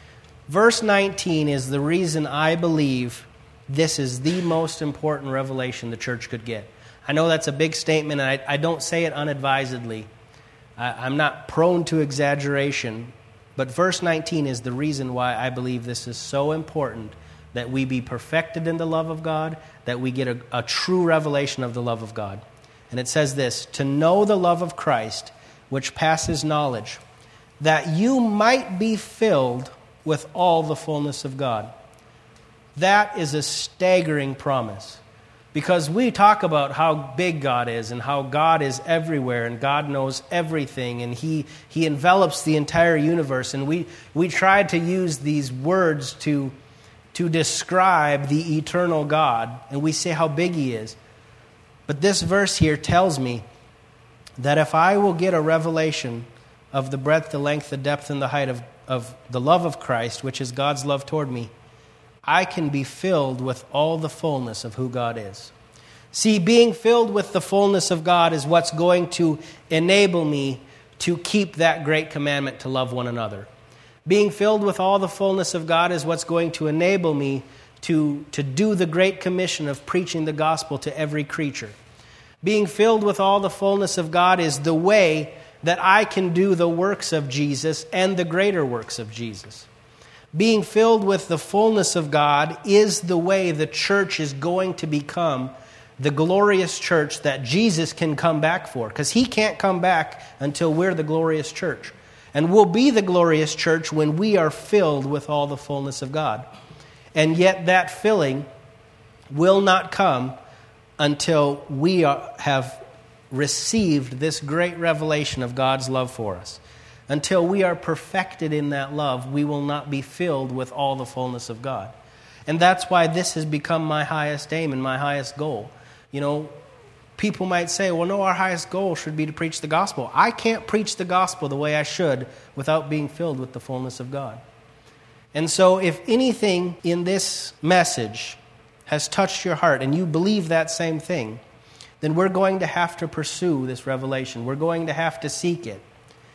Verse 19 is the reason I believe this is the most important revelation the church could get. I know that's a big statement, and I don't say it unadvisedly. I'm not prone to exaggeration, but verse 19 is the reason why I believe this is so important, that we be perfected in the love of God, that we get a true revelation of the love of God. And it says this, to know the love of Christ, which passes knowledge, that you might be filled with all the fullness of God. That is a staggering promise, because we talk about how big God is and how God is everywhere and God knows everything and He envelops the entire universe. And we try to use these words to describe the eternal God, and we say how big He is. But this verse here tells me that if I will get a revelation of the breadth, the length, the depth, and the height of the love of Christ, which is God's love toward me, I can be filled with all the fullness of who God is. See, being filled with the fullness of God is what's going to enable me to keep that great commandment to love one another. Being filled with all the fullness of God is what's going to enable me to do the great commission of preaching the gospel to every creature. Being filled with all the fullness of God is the way that I can do the works of Jesus and the greater works of Jesus. Being filled with the fullness of God is the way the church is going to become the glorious church that Jesus can come back for, because He can't come back until we're the glorious church. And we'll be the glorious church when we are filled with all the fullness of God. And yet that filling will not come until we have received this great revelation of God's love for us. Until we are perfected in that love, we will not be filled with all the fullness of God. And that's why this has become my highest aim and my highest goal. You know, people might say, well, no, our highest goal should be to preach the gospel. I can't preach the gospel the way I should without being filled with the fullness of God. And so if anything in this message has touched your heart and you believe that same thing, then we're going to have to pursue this revelation. We're going to have to seek it.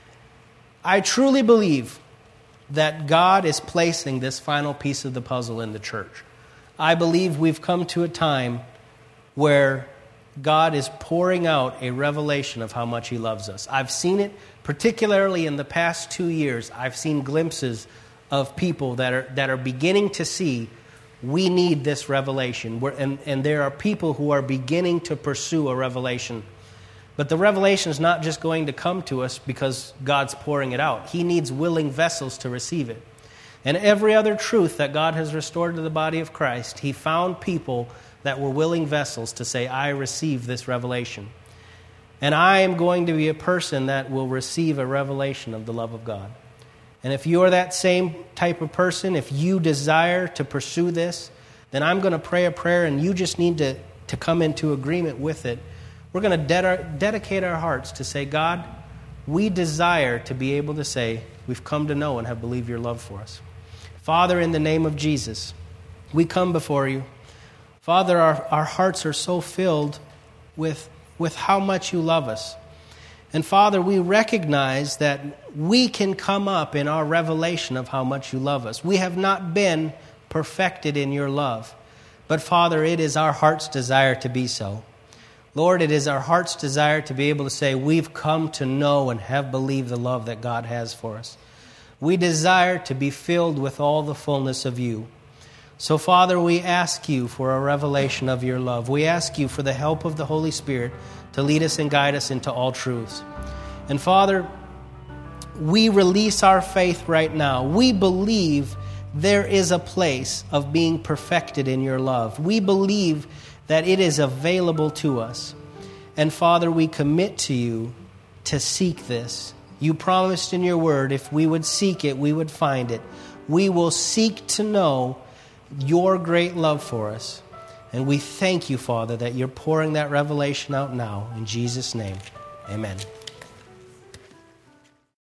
I truly believe that God is placing this final piece of the puzzle in the church. I believe we've come to a time where God is pouring out a revelation of how much He loves us. I've seen it, particularly in the past 2 years. I've seen glimpses of people that are beginning to see we need this revelation. And there are people who are beginning to pursue a revelation. But the revelation is not just going to come to us because God's pouring it out. He needs willing vessels to receive it. And every other truth that God has restored to the body of Christ, He found people that were willing vessels to say, I receive this revelation. And I am going to be a person that will receive a revelation of the love of God. And if you are that same type of person, if you desire to pursue this, then I'm going to pray a prayer and you just need to come into agreement with it. We're going to dedicate our hearts to say, God, we desire to be able to say, we've come to know and have believed your love for us. Father, in the name of Jesus, we come before you. Father, our hearts are so filled with how much you love us. And Father, we recognize that we can come up in our revelation of how much you love us. We have not been perfected in your love. But Father, it is our heart's desire to be so. Lord, it is our heart's desire to be able to say, we've come to know and have believed the love that God has for us. We desire to be filled with all the fullness of you. So, Father, we ask you for a revelation of your love. We ask you for the help of the Holy Spirit to lead us and guide us into all truths. And, Father, we release our faith right now. We believe there is a place of being perfected in your love. We believe that it is available to us. And, Father, we commit to you to seek this. You promised in your word, if we would seek it, we would find it. We will seek to know your great love for us. And we thank you, Father, that you're pouring that revelation out now. In Jesus' name, amen.